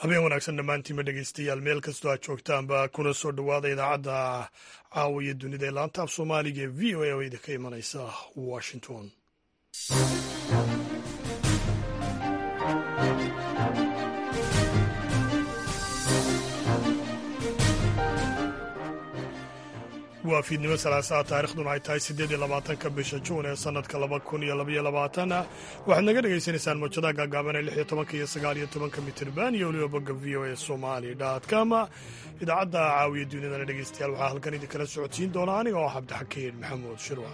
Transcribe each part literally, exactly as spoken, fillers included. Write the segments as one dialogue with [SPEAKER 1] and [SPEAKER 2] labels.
[SPEAKER 1] habeen wanaagsan dhammaantiinma dhegaystayaal meel kastoo aad joogtaanba kuna soo dhowaada idaacadda caawiya dunida ee laanta af soomaaliga ee v o a oo idinka imanaysa washington. waa fiidnimo salaasaa taarikhduna ay tahay siddeed iyo labaatanka bisha juun ee sannadka laba kun iyo labaiyo labaatan waxaad naga dhagaysanaysaan mawjadaha gaagaaban ee lix iyo tobanka iyo sagaal iyo tobanka mitirban iyo weliba bogga v o a somali dot com idaacadda caawiya dunidana dhegaystayaal waxaa halkan idinkala socodsiin doona aniga oo cabdixakiin maxamuud shirwa.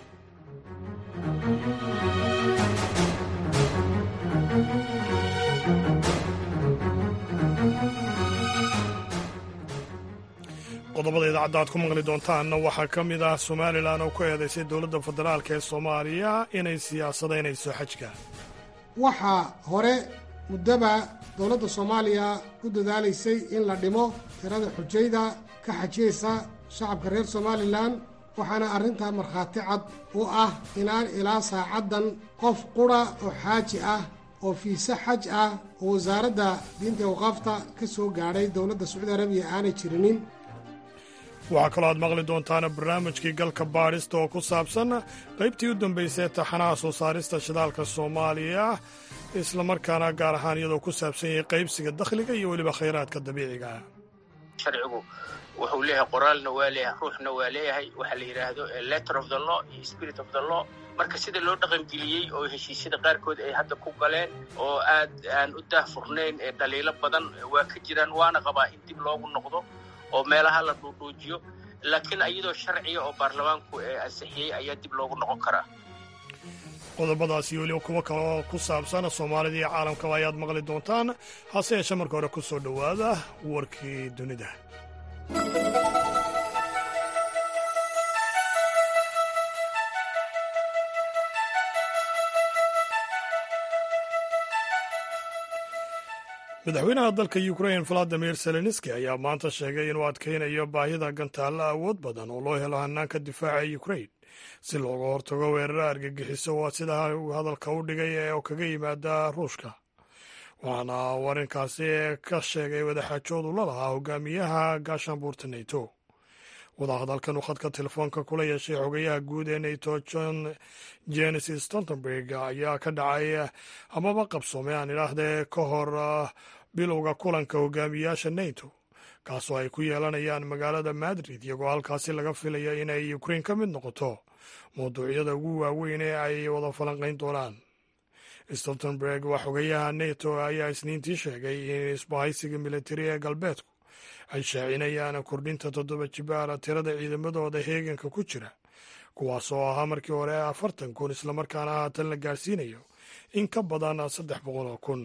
[SPEAKER 1] qodobada idaacadda aad ku maqli doontaanna waxaa ka mid ah somalilan oo ku eedaysay dowladda federaalk ee soomaaliya inay siyaasadaynayso xajka.
[SPEAKER 2] waxaa hore muddaba dowladda soomaaliya ku dadaalaysay in la dhimo tirada xujayda ka xajiyeysa shacabka reer somalilan waxaana arrintaa markhaati cad u ah inaan ilaa saacaddan qof qudha oo xaaji ah oo fiise xaj ah oo wasaaradda diinta awqaafta ka soo gaadhay dowladda sacuudi arabiya aanay jirinin.
[SPEAKER 1] waxaa kaloo aad maqli doontaana barnaamijkii galka baadhista oo ku saabsan qaybtii u dambaysay taxanaha soo saarista shidaalka soomaaliya islamarkaana gaar ahaan iyadoo ku saabsan yahay qaybsiga dakhliga iyo weliba khayraadka dabiiciga.
[SPEAKER 3] sharcigu wuxuu leeyahay qoraalna waa leeyahay ruuxna waa leeyahay waxaa la yidhaahdo letter of the law iyo spirit of the law. marka sida loo dhaqangeliyey oo heshiisyada qaarkood ay hadda ku galeen oo aad aan u daahfurnayn ee dhaliilo badan waa ka jiraan, waana qabaa in dib loogu noqdo oo meelaha la dhuudhuujiyo, laakiin iyadoo sharciya oo baarlamaanku ee ansixiyey ayaa dib loogu noqon karaa.
[SPEAKER 1] qodobadaas iyo weliba kuwo kale oo ku saabsan soomaalida iyo caalamkaba ayaad maqli doontaan, hase yeeshee marka hore ku soo dhowaada warkii dunida. madaxweynaha dalka ukrain valadimir zelenski ayaa maanta sheegay inuu adkaynayo baahida gantaalla awood badan oo loo helo hannaanka difaaca ukrain si looga hortago weeraro argagixiso waa sidaa uu hadalka u dhigay ee oo kaga yimaada ruushka. waxaana uu arrinkaasi ka sheegay wadaxaajoodu la lahaa hogaamiyaha gaashaanbuurta neto. wadahadalkan uu khadka telefoonka kula yeeshay xogayaha guud ee neto john jenis stoltenberg ayaa ka dhacay amaba qabsoomay aan idhaahdee ka hor bilowga kulanka hogaamiyaasha neto kaasoo ay ku yeelanayaan magaalada madrid, iyagoo halkaasi laga filaya inay ukrain ka mid noqoto mawduucyada ugu waaweyn ee ay wada falanqayn doonaan. stoltenberg waa xogayaha neto ayaa isniintii sheegay in isbahaysiga militari ee galbeedku ay shaacinayaan kordhinta toddoba jibaara tirada ciidamadooda heeganka ku jira, kuwaas oo ahaa markii hore afartan kun islamarkaana haatan la gaarsiinayo in ka badan saddex boqol oo kun.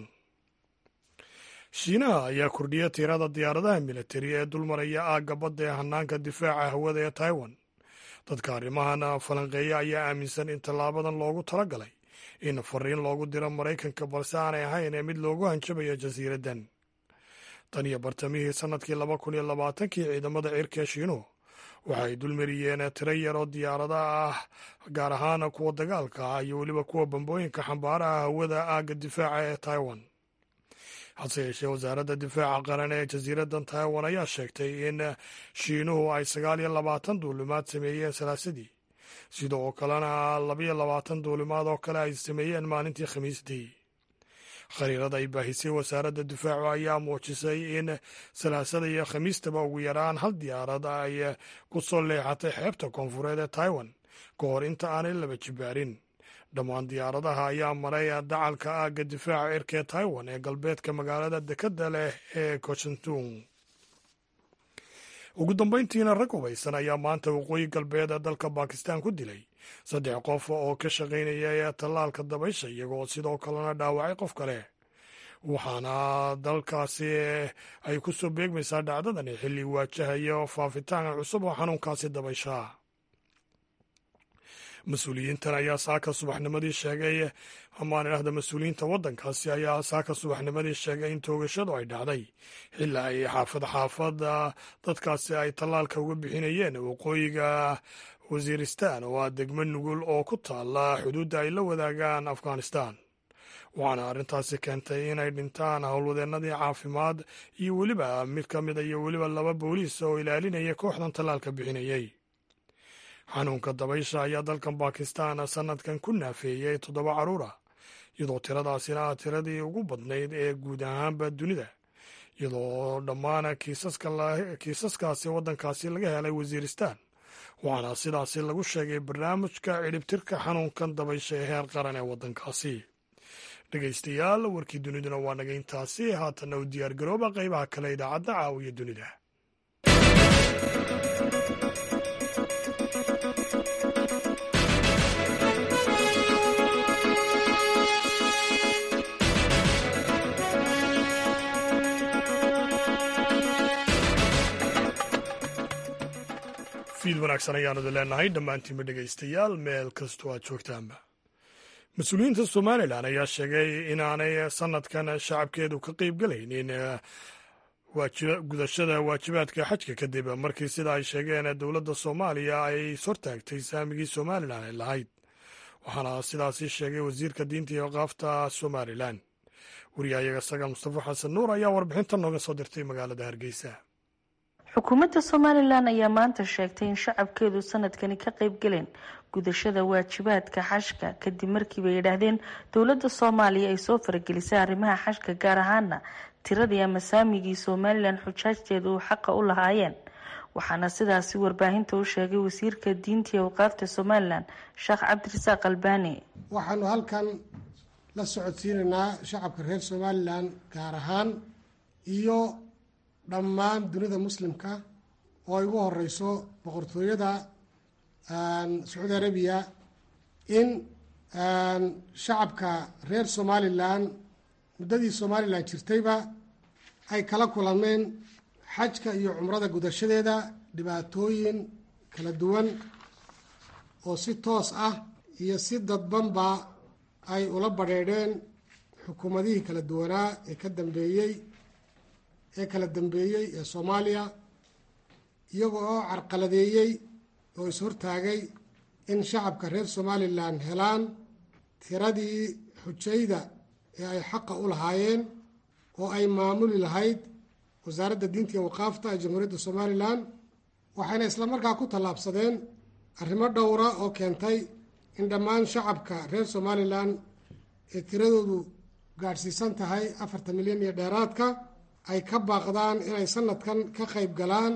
[SPEAKER 1] shiinaha ayaa kordhiya tirada diyaaradaha militari ee dulmaraya aagga badda ee hannaanka difaaca hawada ee taiwan. dadka arrimahan falanqeeya ayaa aaminsan in tallaabadan loogu tala galay in fariin loogu diro maraykanka, balse aanay ahayn ee mid loogu hanjabayo jasiiraddan. tan iyo bartamihii sannadkii laba kun iyo labaatankii ciidamada cirka shiinuhu waxay dulmariyeen tiro yar oo diyaarada ah, gaar ahaan kuwa dagaalka ah iyo weliba kuwa bambooyinka xambaaraha hawada aagga difaaca ee taiwan. hase yeeshee wasaaradda difaaca qaran ee jasiiraddan taiwan ayaa sheegtay in shiinuhu ay sagaal iyo labaatan duulimaad sameeyeen salaasadii, sidoo kalena labiyo labaatan duulimaad oo kale ay sameeyeen maalintii khamiistii. khariirada ay baahisay wasaaradda difaacu ayaa muujisay in salaasada iyo khamiistaba ugu yaraan hal diyaarad ay ku soo leexatay xeebta koonfureed ee taiwan ka hor inta aanay laba jibaarin. dhammaan diyaaradaha ayaa maray dacalka aagga difaaca cirka ee taiwan ee galbeedka magaalada dekadda leh ee koshantung. ugu dambayntiina rag hubaysan ayaa maanta waqooyi galbeed ee dalka bakistan ku dilay saddex qof oo ka shaqaynaya tallaalka dabaysha, iyagoo sidoo kalena dhaawacay qof kale. waxaana dalkaasi ay ku soo beegmaysaa dhacdadani xilli waajahayo faafitaan cusub oo xanuunkaasi dabaysha. mas-uuliyiintan ayaa saaka subaxnimadii sheegay amaan idhahda mas-uuliyiinta waddankaasi ayaa saaka subaxnimadii sheegay in toogashadu ay dhacday xilli ay xaafad xaafada dadkaasi ay tallaalka uga bixinayeen waqooyiga wasiiristan oo ah degmo nugul oo ku taala xuduudda ay la wadaagaan afghanistan. waxaana arrintaasi keentay inay dhintaan howlwadeennadii caafimaad iyo weliba mid ka mida iyo weliba laba booliis oo ilaalinaya kooxdan tallaalka bixinayey. xanuunka dabaysha ayaa dalkan bakistan sannadkan ku naafeeyey toddoba carruur ah, iyadoo tiradaasina ah tiradii ugu badnayd ee guud ahaanba dunida, iyadoo dhammaan kiisaskaasi waddankaasi laga helay wasiiristaan, waxaana sidaasi lagu sheegay barnaamijka cidhibtirka xanuunkan dabaysha ee heer qaran ee waddankaasi. dhegaystayaal, warkii duniduna waa naga intaasi. haatanna u diyaar garooba qaybaha kale idaacadda caawiya dunida. fiid wanaagsan ayaanu idin leenahay dhammaantiinba dhegaystayaal, meel kastoo aad joogtaanba. mas-uuliyiinta somalilan ayaa sheegay inaanay sanadkan shacabkeedu ka qeyb galaynin gudashada waajibaadka xajka kadib markii sida ay sheegeen dowladda soomaaliya ay ishortaagtay saamigii somalilan ay lahayd, waxaana sidaasi sheegay wasiirka diinta iyo waqaafta somalilan. wariyahayaga sagal mustafa xasan nuur ayaa warbixinta nooga soo dirtay magaalada hargeysa.
[SPEAKER 4] xukuumadda somalilan ayaa maanta sheegtay in shacabkeedu sanadkani ka qeyb galeen gudashada waajibaadka xashka kadib markii bay yidhaahdeen dowladda soomaaliya ay soo faragelisay arrimaha xashka, gaar ahaana tiradii ama saamigii somalilan xujaajteedu uu xaqa u lahaayeen. waxaana sidaasi warbaahinta u sheegay wasiirka diinta iyo waqaafta somalilan sheekh cabdirasaaq albaani.
[SPEAKER 2] waxaanu halkan la socodsiinaynaa shacabka reer somalilan gaar ahaan iyo dhammaan dunida muslimka oo ay ugu horeyso boqortooyada sacuudi arabiya in shacabka reer somalilan muddadii somalilan jirtayba ay kala kulameen xajka iyo cumrada gudashadeeda dhibaatooyin kala duwan oo si toos ah iyo si dadbanba ay ula badheedheen xukuumadihii kala duwanaa ee ka dambeeyey ee kala dambeeyey ee soomaaliya, iyaga oo carqaladeeyey oo is-hortaagay in shacabka reer somalilan helaan tiradii xujayda ee ay xaqa u lahaayeen oo ay maamuli lahayd wasaaradda diinta iyo waqaafta ee jamhuuriyadda somalilan. waxayna islamarkaa ku tallaabsadeen arrimo dhowra oo keentay in dhammaan shacabka reer somalilan ee tiradoodu gaadhsiisan tahay afartan milyan iyo dheeraadka ay ka baaqdaan inay sanadkan ka qayb galaan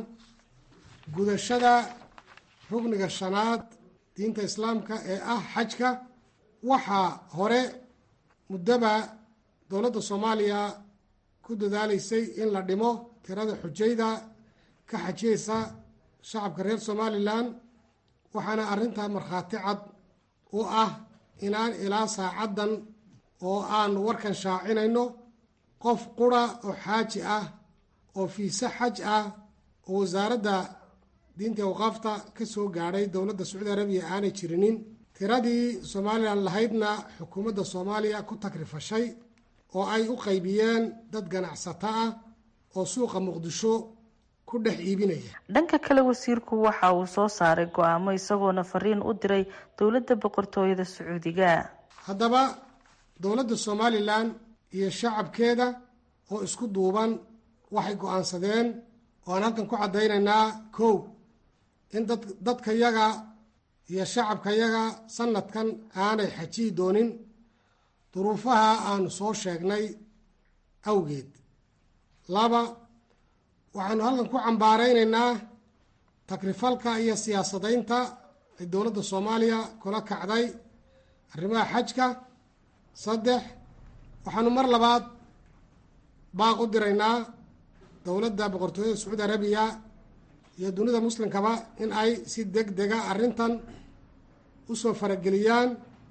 [SPEAKER 2] gudashada rugniga shanaad diinta islaamka ee ah xajka. waxaa hore muddaba dowladda soomaaliya ku dadaalaysay in la dhimo tirada xujayda ka xajiyeysa shacabka reer somalilan, waxaana arrintaa markhaati cad u ah inaan ilaa saacaddan oo aan warkan shaacinayno qof qura oo xaaji ah oo fiise xaj ah oo wasaaradda diinta waqaafta ka soo gaadhay dowladda sacuudi arabiya aanay jirinin. tiradii somalilan lahaydna xukuumadda soomaaliya ku takrifashay oo ay u qaybiyeen dad ganacsato ah oo suuqa muqdisho ku dhex iibinaya.
[SPEAKER 4] dhanka kale wasiirku waxa uu soo saaray go-aamo isagoona fariin u diray dowladda boqortooyada sacuudiga.
[SPEAKER 2] haddaba dowladda somalilan iyo shacabkeeda oo isku duuban waxay go-aansadeen oo aan halkan ku caddaynaynaa kow in dad dadkayaga iyo shacabkayaga sanadkan aanay xajiyi doonin duruufaha aanu soo sheegnay awgeed. laba, waxaanu halkan ku cambaaraynaynaa takrifalka iyo siyaasadaynta ay dowladda soomaaliya kula kacday arrimaha xajka. saddex, waxaanu mar labaad baaq u diraynaa dowladda boqortooyada sacuudi arabiya iyo dunida muslimkaba in ay si deg dega arrintan usoo farageliyaan,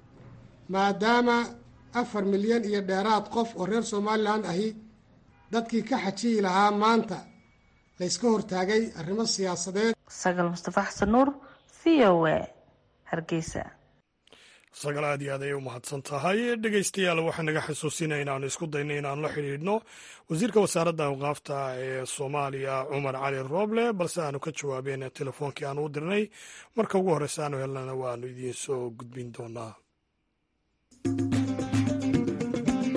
[SPEAKER 2] maadaama afar milyan iyo dheeraad qof oo reer somalilan ahi dadkii ka xajiyi lahaa maanta layska hortaagay arrimo siyaasadeed.
[SPEAKER 4] sagal mustafa xasan nuur, v o a, hargeysa.
[SPEAKER 1] sagal aad iyo aad ayay u mahadsan tahay. dhegaystayaal, waxaa naga xasuusinaya inaanu isku dayno inaanu la xidhiidhno wasiirka wasaaradda awqaafta ee soomaaliya cumar cali rooble, balse aanu ka jawaabeen telefoonkii aanu u dirnay. marka ugu horreysa aanu helnana waanu idiin soo gudbin doonaa.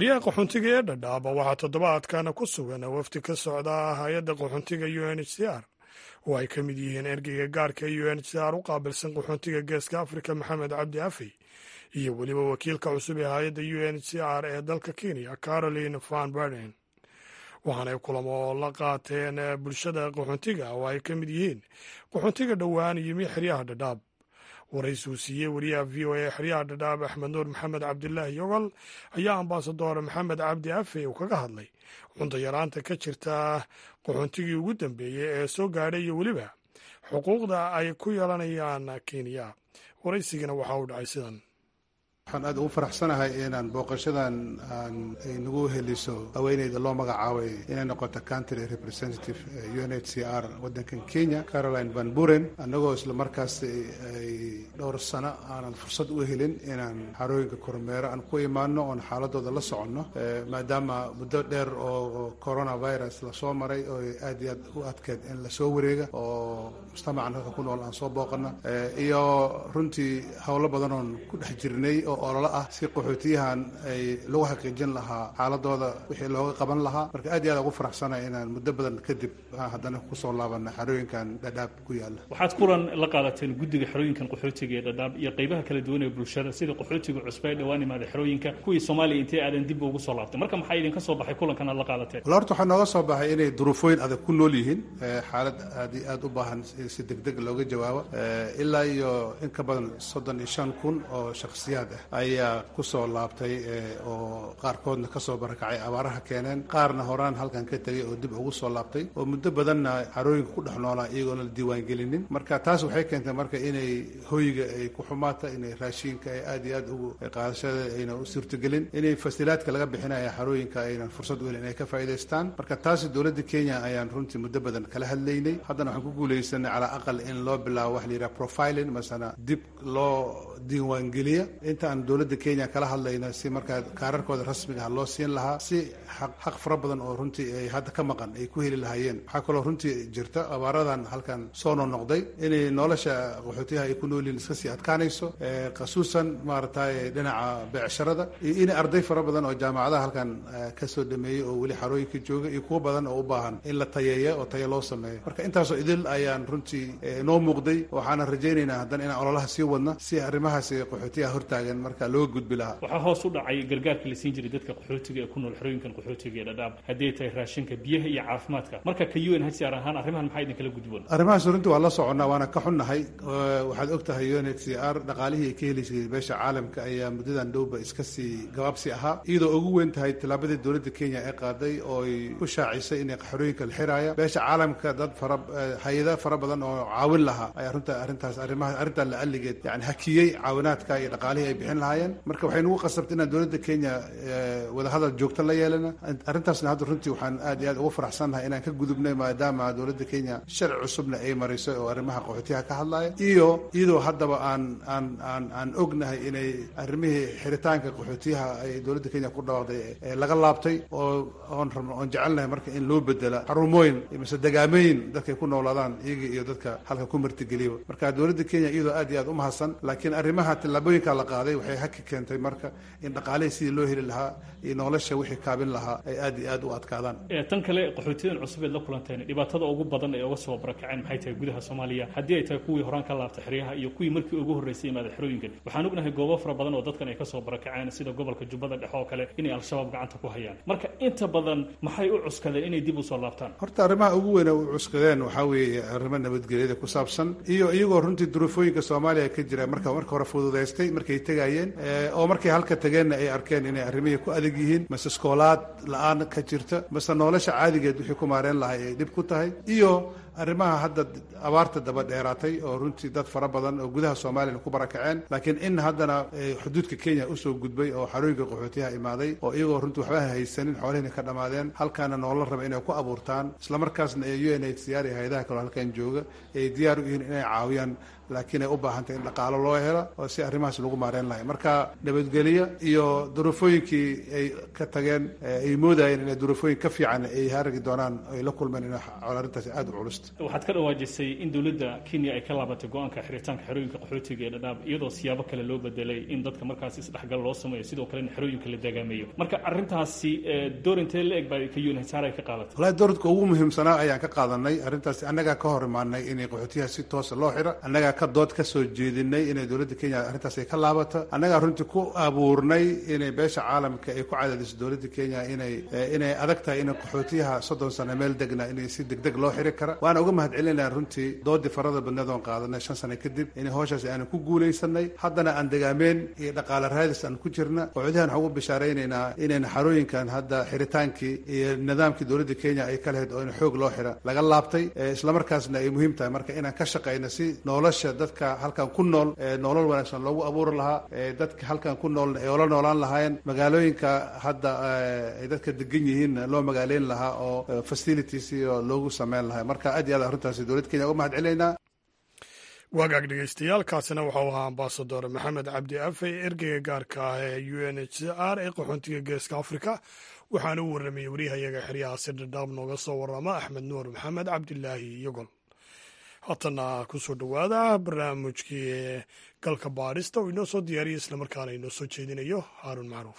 [SPEAKER 1] xeryaha qaxoontiga ee dhadhaaba waxaa toddobaadkana ku sugan wafdi ka socda hay-adda qaxoontiga u n h c r oo ay ka mid yihiin ergeyga gaarka u n h c r u qaabilsan qaxoontiga geeska afrika maxamed cabdi afey iyo weliba wakiilka cusub ee hay-adda u n h c r ee dalka kenya caroline van berden waxaanay kulamo la qaateen bulshada qaxoontiga oo ay ka mid yihiin qaxoontiga dhowaan yimi xeryaha dhadhaab waraysi uu siiyey wariyaha v o a xeryaha dhadhaab axmed nuur maxamed cabdilaahi yogol ayaa ambasador maxamed cabdi afey uu kaga hadlay cunto yaraanta ka jirta qaxoontigii ugu dambeeyey ee soo gaadhay iyo weliba xuquuqda ay ku yeelanayaan kenya waraysigana waxaa u dhacay sidan.
[SPEAKER 5] waxaan aad ugu faraxsanahay inaan booqashadan aan ay nagu heliso haweeneyda loo magacaabay inay noqoto country representative u n h c r waddankan kenya caroline van buren annagoo isla markaas ay dhowr sano aanan fursad u helin inaan xarooyinka kormeero aan ku imaano oon xaaladooda la soconno maadaama muddo dheer oo coronavirus lasoo maray oo aad iyo aad u adkeed in lasoo wareega oo mujtamacan halka ku nool aan soo booqana iyo runtii howlo badan oon ku dhex jirnay oo ololo ah si qaxootiyahan ay lagu xaqiijin lahaa xaaladooda wixii looga qaban lahaa marka aad iyo aad ugu faraxsanahay inaan muddo badan kadib haddana kusoo laabana xerooyinkan dhadhaab ku yaala.
[SPEAKER 6] waxaad kulan la qaadateen guddiga xerooyinkan qaxootiga ee dhadhaab iyo qaybaha kala duwan ee bulshada sida qaxootiga cusba ee dhowaan imaada xerooyinka kuwii soomaaliya intee aadan dib ugu soo laabtay marka maxaa idinka soo baxay kulankan aad la qaadateen?
[SPEAKER 5] wala horta waxaa nooga soo baxay inay duruufooyin adag ku nool yihiin xaalad aad iyo aad u baahan si degdeg looga jawaabo ilaa iyo in ka badan soddon iyo shan kun oo shakhsiyaad ah ayaa kusoo laabtay oo qaarkoodna kasoo barakacay abaaraha keeneen qaarna horaan halkan ka tegay oo dib ugu soo laabtay oo muddo badanna xarooyinka ku dhex noolaa iyagoona la diiwaangelinin marka taas waxay keentay marka inay hoyga ay ku xumaata inay raashiinka ay aad iyo aad ugu qaadashada ayna u suurtagelin inay fasilaadka laga bixinaya xarooyinka aynan fursad u helin inay ka faa'iidaystaan marka taasi dowladda kenya ayaan runtii muddo badan kala hadlaynay haddana waxaan ku guulaysanay calaa aqal in loo bilaabo wax la yidhaha profiling masana dib loo diiwaangeliya intaan dowladda kenya kala hadlayna si markaa kaararkooda rasmiga ah loo siin lahaa si xaq fara badan oo runtii ay hadda ka maqan ay ku heli lahaayeen waxaa kaloo runtii jirta abaaradan halkan soo noqnoqday inay nolosha qaxootiyaha ay ku noolyihin iska sii adkaanayso khasuusan maaragtay dhinaca beecsharada iyo inay arday fara badan oo jaamacadaha halkan kasoo dhameeyey oo weli xarooyinka jooga iyo kuwo badan oo u baahan in la tayeeya oo tayo loo sameeyo marka intaasoo idil ayaan runtii noo muuqday waxaana rajaynaynaa haddana inaan ololaha sii wadna si arrimahaas qaxootiyaha hortaagan marka loo gudbi lahaa.
[SPEAKER 6] waxaa hoos u dhacay gargaarka la siin jiray dadka qaxootiga ee ku nool xerooyinkan qaxootiga ee dhadhaab haddii ay tahay raashinka biyaha iyo caafimaadka marka ka u n h c r ahaan arrimahan maxaa idinkala gudboon?
[SPEAKER 5] arrimahaas runtii waa la soconnaa waana ka xunnahay waxaad og tahay u n h c r dhaqaalihii ay ka helaysay beesha caalamka ayaa muddadan dhowba iska sii gabaabsi ahaa iyadoo ugu weyn tahay tallaabadii dowladda kenya ee qaaday oo ay ku shaacisay inay xerooyinka la xiraaya beesha caalamka dad fara hay-ada fara badan oo caawin lahaa ayaa runta arrintaas arrimaha arrintan la alligeed yani hakiyey caawinaadka iyo dhaqaalihii ay bixin lahaayeen marka waxay nagu qasabtay inaan dowladda kenya wadahadal joogto la yeelana arrintaasna hadda runtii waxaan aad iyo aad ugu faraxsannahay inaan ka gudubnay maadaama dowladda kenya sharci cusubna ay marisay oo arrimaha qaxootiyaha ka hadlaya iyo iyadoo haddaba aan aan aan aan ognahay inay arrimihii xiritaanka qaxootiyaha ay dowladda kenya ku dhawaaqday laga laabtay oo oon rabno oon jecelnahay marka in loo bedela xarumooyin mise dagaamooyin dadkay ku noolaadaan iyaga iyo dadka halka ku martigeliyo marka dowladda kenya iyadoo aad iyo aad u mahadsan laakiin arrimaha tallaabooyinka la qaaday waxay haki keentay marka in dhaqaalihii sidii loo heli lahaa iyo nolosha wixii kaabin lahaa ay aad iyo aad u adkaadaan.
[SPEAKER 6] tan kale qaxootiyadan cusub eed la kulanteen dhibaatada ugu badan ee uga soo barakaceen maxay tahay gudaha soomaaliya haddii ay tahay kuwii horaan ka laabtay xeryaha iyo kuwii markii ugu horreysay imaada xerooyinkan waxaan ognahay goobo fara badan oo dadkan ay kasoo barakaceen sida gobolka jubbada dhexe oo kale inay al-shabaab gacanta ku hayaan marka inta badan maxay u cuskadeen inay dib u soo laabtaan?
[SPEAKER 5] horta arrimaha ugu weyn u cuskadeen waxaa weeye arrimo nabadgelyada ku saabsan iyo iyagoo runtii duruufooyinka soomaaliya ka jira marka marka hore fududaystay markay tegayeen oo markay halka tageenna ay arkeen inay arrimihii ku adag yihiin mase iskoolaad la-aan ka jirta mase nolosha caadigeed wixii ku maareen lahay ay dhib ku tahay iyo arrimaha hadda abaarta daba dheeraatay oo runtii dad fara badan oo gudaha soomaaliya ku barakaceen laakiin in haddana xuduudka kenya usoo gudbay oo xarooyinka qaxootiyaha imaaday oo iyagoo runtii waxba haysanin xoolihina ka dhammaadeen halkaana noola raba inay ku abuurtaan islamarkaasna ee u n h c r iyo hay-adaha kaloo halkan jooga ay diyaar u yihiin inay caawiyaan laakiin ay u baahantay in dhaqaalo loo helo oo si arrimahaas lagu maareen lahay marka nabadgelyo iyo duruufooyinkii ay ka tageen ay moodayeen inay duruufooyin ka fiican ay haragi doonaan ay la kulmeen in arrintaasi aada u culus jirto.
[SPEAKER 6] waxaad ka dhawaajisay in dowladda Kenya ay ka laabatay go'aanka xiritaanka xerooyinka qaxootiga ee Dadaab iyadoo siyaabo kale loo bedelay in dadka markaas isdhexgal loo sameeyo sidoo kale in xerooyinka la dagaameeyo marka arrintaasi door intee la eg baa ka U N H C R ay ka qaadatay
[SPEAKER 5] wallahi doorka ugu muhiimsanaa ayaan ka qaadanay arrintaas annaga ka hor imaanay inay qaxootiyaha si toos loo xiro annaga ka dood ka soo jeedinay inay dowladda Kenya arrintaas ay ka laabato annaga runtii ku abuurnay inay beesha caalamka ay ku cadaadiso dowladda Kenya inay inay adag tahay in qaxootiyaha soddon sano meel degna inay si degdeg loo xiri karo waana uga mahadcelinayaa runtii doodii farada badneed oon qaadanay shan sano kadib in hawshaasi aan ku guulaysanay haddana aan degaameen iyo dhaqaale raadis aan ku jirna qaxootiyahan waxaan ugu bishaaraynaynaa inayna xarooyinkan hadda xiritaankii iyo nidaamkii dowladda Kenya ay ka lahayd oo in xoog loo xira laga laabtay isla markaasna ay muhiim tahay marka inaan ka shaqeyno si nolosha dadka halkan ku nool nolol wanaagsan loogu abuuri lahaa dadka halkan ku nool ay ola noolaan lahaayeen magaalooyinka hadda ay dadka degan yihiin loo magaaleyn lahaa oo facilities iyo loogu sameyn lahaa marka aad iyo aad arrintaasi dowladda Kenya uga mahadcelinaynaa
[SPEAKER 1] waagaag dhegeystayaal kaasina waxau ahaa ambasador maxamed cabdi afey ergeyga gaarka ah ee U N H C R ee qaxoontiga geeska afrika waxaana u warramayay wariyahayaga xeryaha Dadaab nooga soo warrama axmed nuur maxamed cabdilaahi iyagol haatana kusoo dhowaada barnaamijkii galka baadhista oo inoo soo diyaariyay islamarkaana inoo soo jeedinayo haaruun macruuf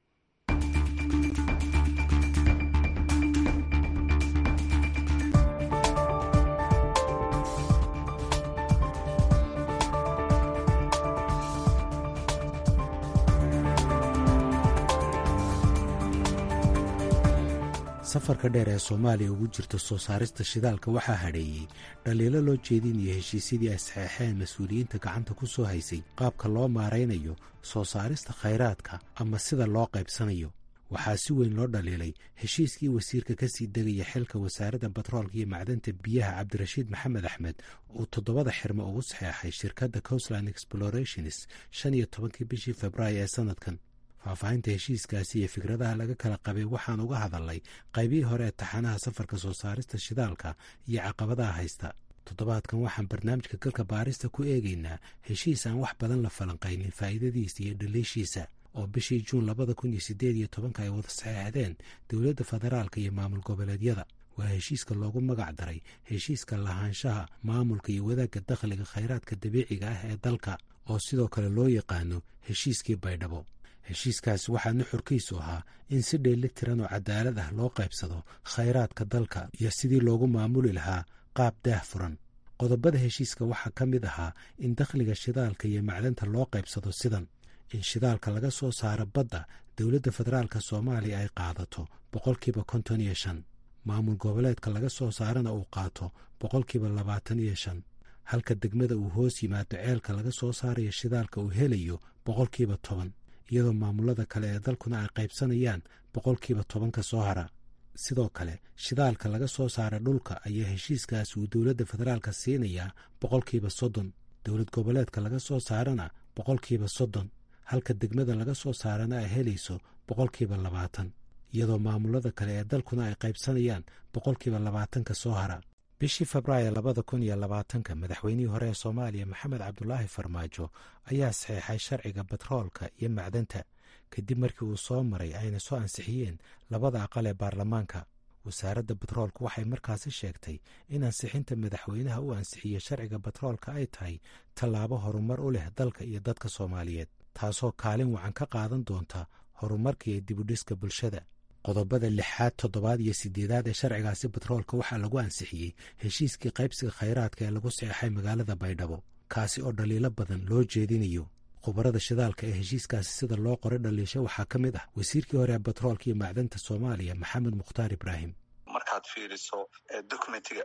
[SPEAKER 7] safarka dheer ee Soomaaliya ugu jirta soo saarista shidaalka waxaa hadheeyey dhaliilo loo jeedinayo heshiisyadii ay saxeexeen mas-uuliyiinta gacanta ku soo haysay qaabka loo maaraynayo soo saarista khayraadka ama sida loo qaybsanayo waxaa si weyn loo dhaliilay heshiiskii wasiirka ka sii degaya xilka wasaaradda batroolka iyo macdanta biyaha cabdirashiid maxamed axmed uu toddobada xirmo ugu saxeexay shirkadda Coastline Explorations shan iyo tobankii bishii Febraayo ee sanadkan faahfaahinta heshiiskaasi iyo fikradaha laga kala qabay waxaan uga hadalnay qaybihii hore ee taxanaha safarka soo saarista shidaalka iyo caqabadaha haysta toddobaadkan waxaan barnaamijka galka baarista ku eegaynaa heshiis aan wax badan la falanqaynin faa'iidadiisa iyo dhaliishiisa oo bishii juun labada kun iyo siddeed iyo tobanka ay wada saxeexdeen dowladda federaalka iyo maamul goboleedyada waa heshiiska loogu magac daray heshiiska lahaanshaha maamulka iyo wadaagga dakhliga khayraadka dabiiciga ah ee dalka oo sidoo kale loo yaqaano heshiiskii baydhabo heshiiskaasi waxaa nuxurkiisu ahaa in si dheeli tiran oo cadaalad ah loo qaybsado khayraadka dalka iyo sidii loogu maamuli lahaa qaab daah furan qodobada heshiiska waxaa ka mid ahaa in dakhliga shidaalka iyo macdanta loo qaybsado sidan in shidaalka laga soo saaro badda dowladda federaalka Soomaaliya ay qaadato boqolkiiba konton iyo shan maamul goboleedka laga soo saarana uu qaato boqolkiiba labaatan iyo shan halka degmada uu hoos yimaado ceelka laga soo saarayo shidaalka uu helayo boqolkiiba toban iyadoo maamulada kale ee dalkuna ay qaybsanayaan boqolkiiba toban ka soo hara sidoo kale shidaalka laga soo saara dhulka ayaa heshiiskaas uu dowladda federaalka siinayaa boqolkiiba soddon dowlad goboleedka laga soo saarana boqolkiiba soddon halka degmada laga soo saarana ay helayso boqolkiiba labaatan iyadoo maamulada kale ee dalkuna ay qaybsanayaan boqolkiiba labaatan ka soo hara bishii Febraayo labada kun iyo labaatanka madaxweynihii hore ee Soomaaliya Maxamed Cabdulaahi Farmaajo ayaa saxeexay sharciga batroolka iyo macdanta kadib markii uu soo maray ayna soo ansixiyeen labada aqal ee baarlamaanka wasaaradda batroolka waxay markaasi sheegtay in ansixinta madaxweynaha uu ansixiyey sharciga batroolka ay tahay tallaabo horumar u leh dalka iyo dadka Soomaaliyeed taasoo kaalin wacan ka qaadan doonta horumarka iyo dib u dhiska bulshada qodobada lixaad toddobaad iyo sideedaad ee sharcigaasi batroolka waxaa lagu ansixiyey heshiiskii qaybsiga khayraadka ee lagu saxeexay magaalada Baydhabo kaasi oo dhaliilo badan loo jeedinayo khubarada shidaalka ee heshiiskaasi sida loo qoray dhaliisho waxaa ka mid ah wasiirkii hore ee batroolka iyo macdanta Soomaaliya Maxamed Mukhtaar Ibraahim
[SPEAKER 8] markaad fiiriso dokumentiga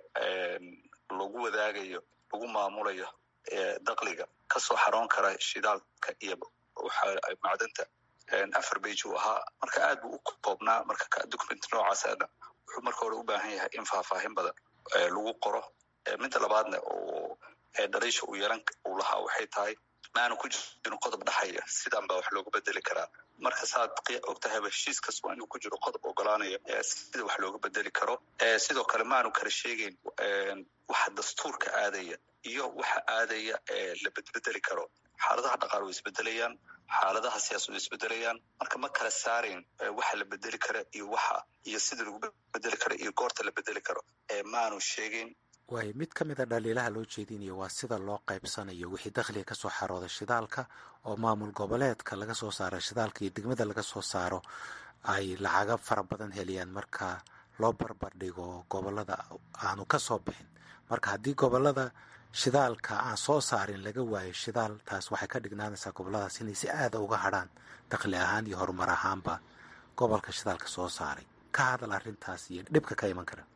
[SPEAKER 8] lagu wadaagayo lagu maamulayo dakhliga ka soo xaroon kara shidaalka iyo macdanta afar page uu ahaa marka aad buu u koobnaa marka document noocaasana wuxuu marka hore u baahan yahay in faahfaahin badan lagu qoro midda labaadna oo dhaliisha uu yeelan uu lahaa waxay tahay maanu ku jirin qodob dhaxaya sidan baa wax loogu bedeli karaa marka saad ogtahay heshiiskas waa inuu ku jiro qodob ogolaanaya sida wax loogu bedeli karo sidoo kale maanu kala sheegeyn waxa dastuurka aadaya iyo waxa aadaya la bedbedeli karo xaaladaha dhaqaale way isbedelayaan xaaladaha siyaasad way isbedelayaan marka ma kala saarayn waxa la bedeli kara iyo waxa iyo sida lagu bedeli karo iyo goorta la bedeli karo maanu sheegeyn
[SPEAKER 7] waay mid ka mid a dhaliilaha loo jeedinayo waa sida loo qaybsanayo wixii dakhliga ka soo xarooda shidaalka oo maamul goboleedka laga soo saaro shidaalka iyo degmada laga soo saaro ay lacaga fara badan heliyaan marka loo barbar dhigo gobolada aanu ka soo bixin. marka haddii gobolada shidaalka aan soo saarin laga waayo shidaal, taas waxay ka dhignaanaysaa goboladaas inay si aada uga hadhaan dakhli ahaan iyo horumar ahaanba gobolka shidaalka soo saaray. ka hadal arrintaas iyo dhibka ka iman kara.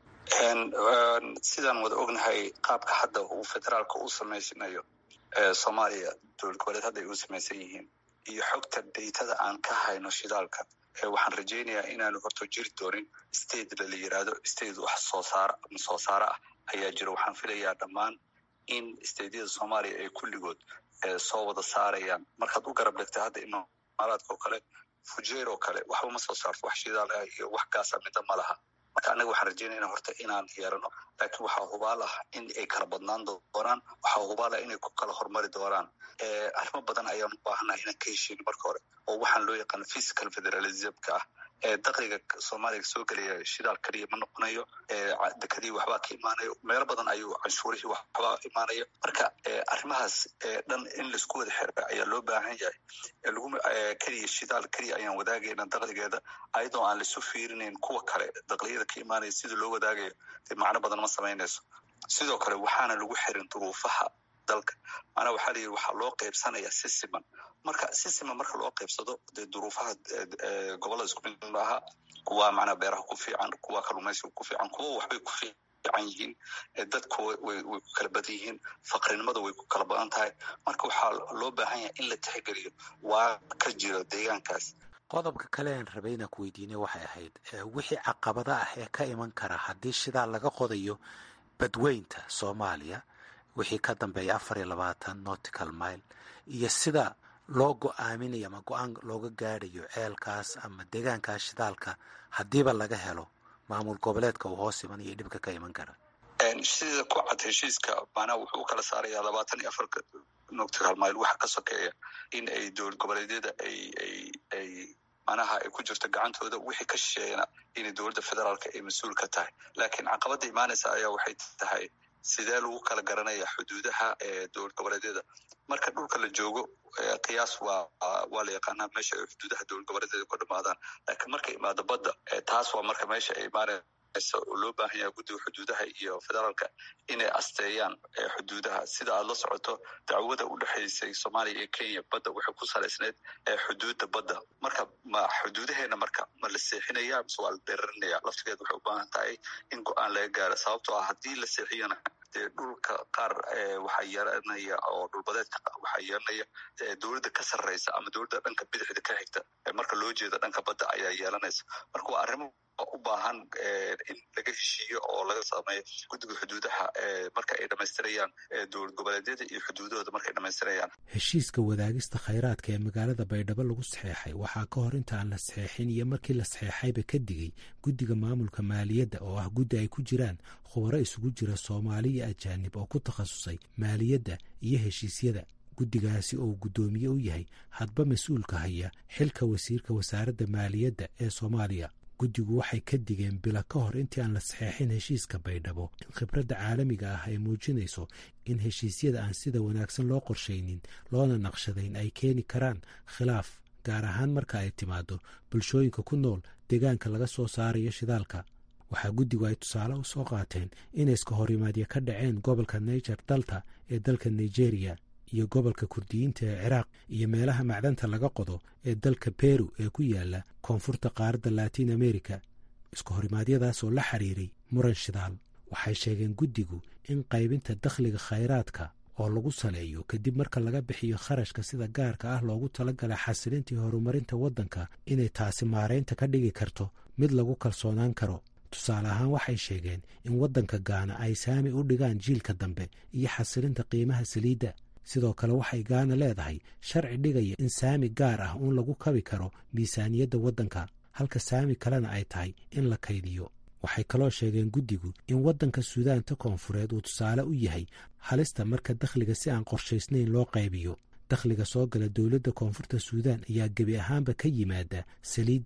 [SPEAKER 8] sidaan wada ognahay qaabka hadda uu federaalka u samaysanayo soomaaliya dowlad goboleed hadda ay u samaysan yihiin iyo xogta daytada aan ka hayno shidaalka, waxaan rajaynayaa inaanu horto jiri doonin state la yiraahdo state wax soo saar ama soo saara ah ayaa jira. waxaan filayaa dhammaan in stateyada soomaaliya ay kulligood soo wada saarayaan. markaad u garab dhigta hadda imaaraadka oo kale, fujeer oo kale waxba ma soo saarto, wax shidaal ah iyo wax gaasa midda ma laha. marka annaga waxaan rajaynayna horta inaan yeerano, laakiin waxaa hubaal ah in ay kala badnaan doonaan, waxaa hubaal ah inay ku kala horumari doonaan. arrimo badan ayaan u baahanahay inaan ka heshiino marka hore, oo waxaan loo yaqaano fiscal federalismka ah. dakhliga soomaaliya soo gelaya shidaal keliya ma noqonayo, dekadii waxbaa ka imaanayo, meelo badan ayuu canshuurihii waxbaa imaanayo. marka arrimahaas dhan in laisku wada xira ayaa loo baahan yahay. lagu keliya shidaal keliya ayaan wadaagayna dakhligeeda, ayadoo aan laisu fiirinayn kuwa kale dakliyada ka imaanaya sida loo wadaagayo, dee macno badan ma samaynayso. sidoo kale waxaana lagu xirin duruufaha dalka. maanaa waxaa layihi waxaa loo qaybsanayaa si siman. marka si siman marka loo qaybsado, dee duruufaha gobolada isku mid maaha. kuwa macnaa beeraha ku fiican, kuwa kalluumaysiga ku fiican, kuwa waxbay ku fiican yihiin, dadku way way ku kala badan yihiin, faqrinimada way ku kala badan tahay. marka waxaa loo baahan yahay in la tixgeliyo waa ka jiro deegaankaas.
[SPEAKER 7] qodobka kale aan rabay inaan ku weydiinay waxay ahayd wixii caqabada ah ee ka iman kara haddii shidaal laga qodayo badweynta soomaaliya wixii ka dambeeya afar iyo labaatan nautical mile, iyo sida loo go-aaminayo ama go-aan looga gaadhayo ceelkaas ama deegaankaas shidaalka haddiiba laga helo maamul goboleedka uu hoos iman iyo dhibka ka iman kara.
[SPEAKER 8] sida ku cad heshiiska maanaa wuxuu u kala saarayaa labaatan iyo afarka nautical mile waxa ka sokeeya in ay dowlad goboleedyada ay ay ay manaha ay ku jirto gacantooda, wixii ka shisheeyana inay dowladda federaalka ay mas-uul ka tahay. laakiin caqabada imaanaysa ayaa waxay tahay sidee lagu kala garanaya xuduudaha dowlad goboleedyada. marka dhulka la joogo qiyaas waa waa la yaqaanaa meesha ay xuduudaha dowlad goboleedyada ku dhamaadaan, laakiin marka imaado badda, taas waa marka meesha ay imaanaysa oo loo baahan yahay guddiga xuduudaha iyo federaalka inay asteeyaan xuduudaha. sida aad la socoto dacwada u dhexaysay soomaaliya iyo kenya badda waxay ku salaysneyd xuduudda badda. marka ma xuduudaheena marka ma la seexinaya mise waa la dheerarinaya? laftigeed waxay u baahan tahay in go-aan laga gaaro, sababtoo ah haddii la seexiyana dee dhulka qaar waxaa yeelanaya oo dhulbadeedka waxaa yeelanaya dowladda ka sarreysa ama dowladda dhanka bidixda ka xigta marka loo jeedo dhanka badda ayaa yeelanaysa. marka waa arrimo u baahan in laga heshiiyo oo laga sameeyo guddiga xuduudaha marka ay dhamaystirayaan dowlad goboleedyada iyo xuduudahooda markay dhamaystirayaan.
[SPEAKER 7] heshiiska wadaagista khayraadka ee magaalada baydhabo lagu saxeexay waxaa ka hor inta aan la saxeexin iyo markii la saxeexayba ka digay guddiga maamulka maaliyadda oo ah guddi ay ku jiraan khubaro isugu jira soomaali iyo ajaanib oo ku takhasusay maaliyadda iyo heshiisyada. guddigaasi oo guddoomiye u yahay hadba mas-uulka haya xilka wasiirka wasaaradda maaliyadda ee soomaaliya. guddigu waxay ka digeen bila ka hor intii aan la saxeexin heshiiska baydhabo in khibradda caalamiga ah ay muujinayso in heshiisyada aan sida wanaagsan loo qorshaynin loona naqshadayn ay keeni karaan khilaaf, gaar ahaan marka ay timaado bulshooyinka ku nool deegaanka laga soo saarayo shidaalka. waxaa guddigu ay tusaale u soo qaateen inay iska horimaadyo ka dhaceen gobolka niger delta ee dalka nigeria iyo gobolka kurdiyiinta ee ciraaq iyo meelaha macdanta laga qodo ee dalka peru ee ku yaala koonfurta qaaradda latin america. isku horimaadyadaas oo la xiriiray muran shidaal. waxay sheegeen guddigu in qaybinta dakhliga khayraadka oo lagu saleeyo kadib marka laga bixiyo kharashka sida gaarka ah loogu talagalay xasilinta iyo horumarinta waddanka inay taasi maaraynta ka dhigi karto mid lagu kalsoonaan karo. tusaale ahaan waxay sheegeen in waddanka gaana ay saami u dhigaan jiilka dambe iyo xasilinta qiimaha saliidda. sidoo kale waxay gaana leedahay sharci dhigaya in saami gaar ah uun lagu kabi karo miisaaniyadda waddanka, halka saami kalena ay tahay in la kaydiyo. waxay kaloo sheegeen guddigu in waddanka suudaanta koonfureed uu tusaale u yahay halista marka dakhliga si aan qorshaysnayn loo qaybiyo. dakhliga soo gala dowladda koonfurta suudaan ayaa gebi ahaanba ka yimaada saliidda.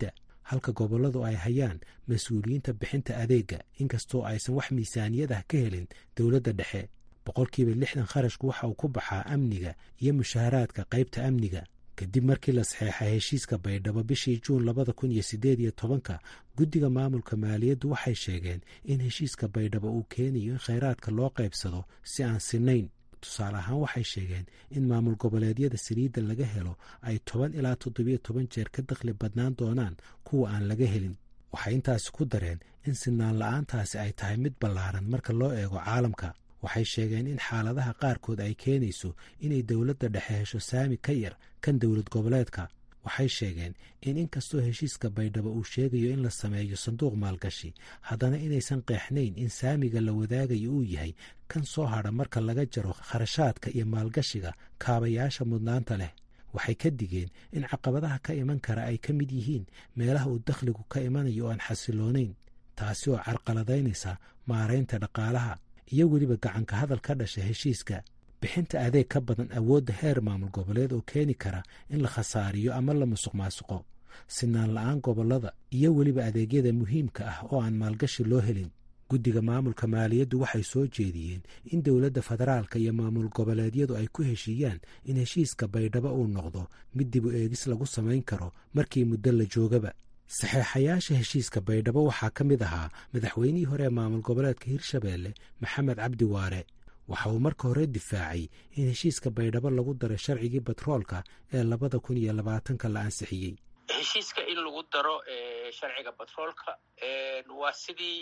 [SPEAKER 7] halka gobolladu ay hayaan mas-uuliyiinta bixinta adeegga inkastoo aysan wax miisaaniyad ah ka helin dowladda dhexe. boqolkiiba lixdan kharashku waxa uu ku baxaa amniga iyo mushaharaadka qaybta amniga. kadib markii la saxeexay heshiiska baydhabo bishii juun labada kun iyo siddeed iyo tobanka, guddiga maamulka maaliyaddu waxay sheegeen in heshiiska baydhabo uu keenayo in khayraadka loo qaybsado si aan sinayn. tusaale ahaan waxay sheegeen in maamul goboleedyada saliidda laga helo ay toban ilaa toddobiyo toban jeer ka dakhli badnaan doonaan kuwa aan laga helin. waxay intaasi ku dareen in sinaan la'aantaasi ay tahay mid ballaaran marka loo eego caalamka. waxay sheegeen in xaaladaha qaarkood ay keenayso inay dowladda dhexe hesho saami ka yar kan dowlad goboleedka. waxay sheegeen in inkastoo heshiiska baydhabo uu sheegayo in la sameeyo sanduuq maalgashi, haddana inaysan qeexnayn in saamiga la wadaagayo uu yahay kan soo hadha marka laga jaro kharashaadka iyo maalgashiga kaabayaasha mudnaanta leh. waxay ka digeen in caqabadaha ka iman kara ay ka mid yihiin meelaha uu dakhligu ka imanayo oo aan xasiloonayn, taasi oo carqaladaynaysa maaraynta dhaqaalaha iyo weliba gacanka hadal ka dhasha heshiiska. bixinta adeeg ka badan awoodda heer maamul goboleed oo keeni kara in la khasaariyo ama la musuq maasuqo, sinaan la'aan gobollada iyo weliba adeegyada muhiimka ah oo aan maalgashi loo helin. guddiga maamulka maaliyaddu waxay soo jeediyeen in dowladda federaalka iyo maamul goboleedyadu ay ku heshiiyaan in heshiiska baydhabo uu noqdo mid dib u eegis lagu samayn karo markii muddo la joogaba. saxeexayaasha heshiiska baydhabo waxaa ka mid ahaa madaxweynihii hore ee maamul goboleedka hirshabeelle maxamed cabdi waare. waxa uu marka hore difaacay in heshiiska baydhabo lagu daray sharcigii batroolka ee labada kun iyo labaatanka la ansixiyey.
[SPEAKER 3] heshiiska in lagu daro sharciga batroolka waa sidii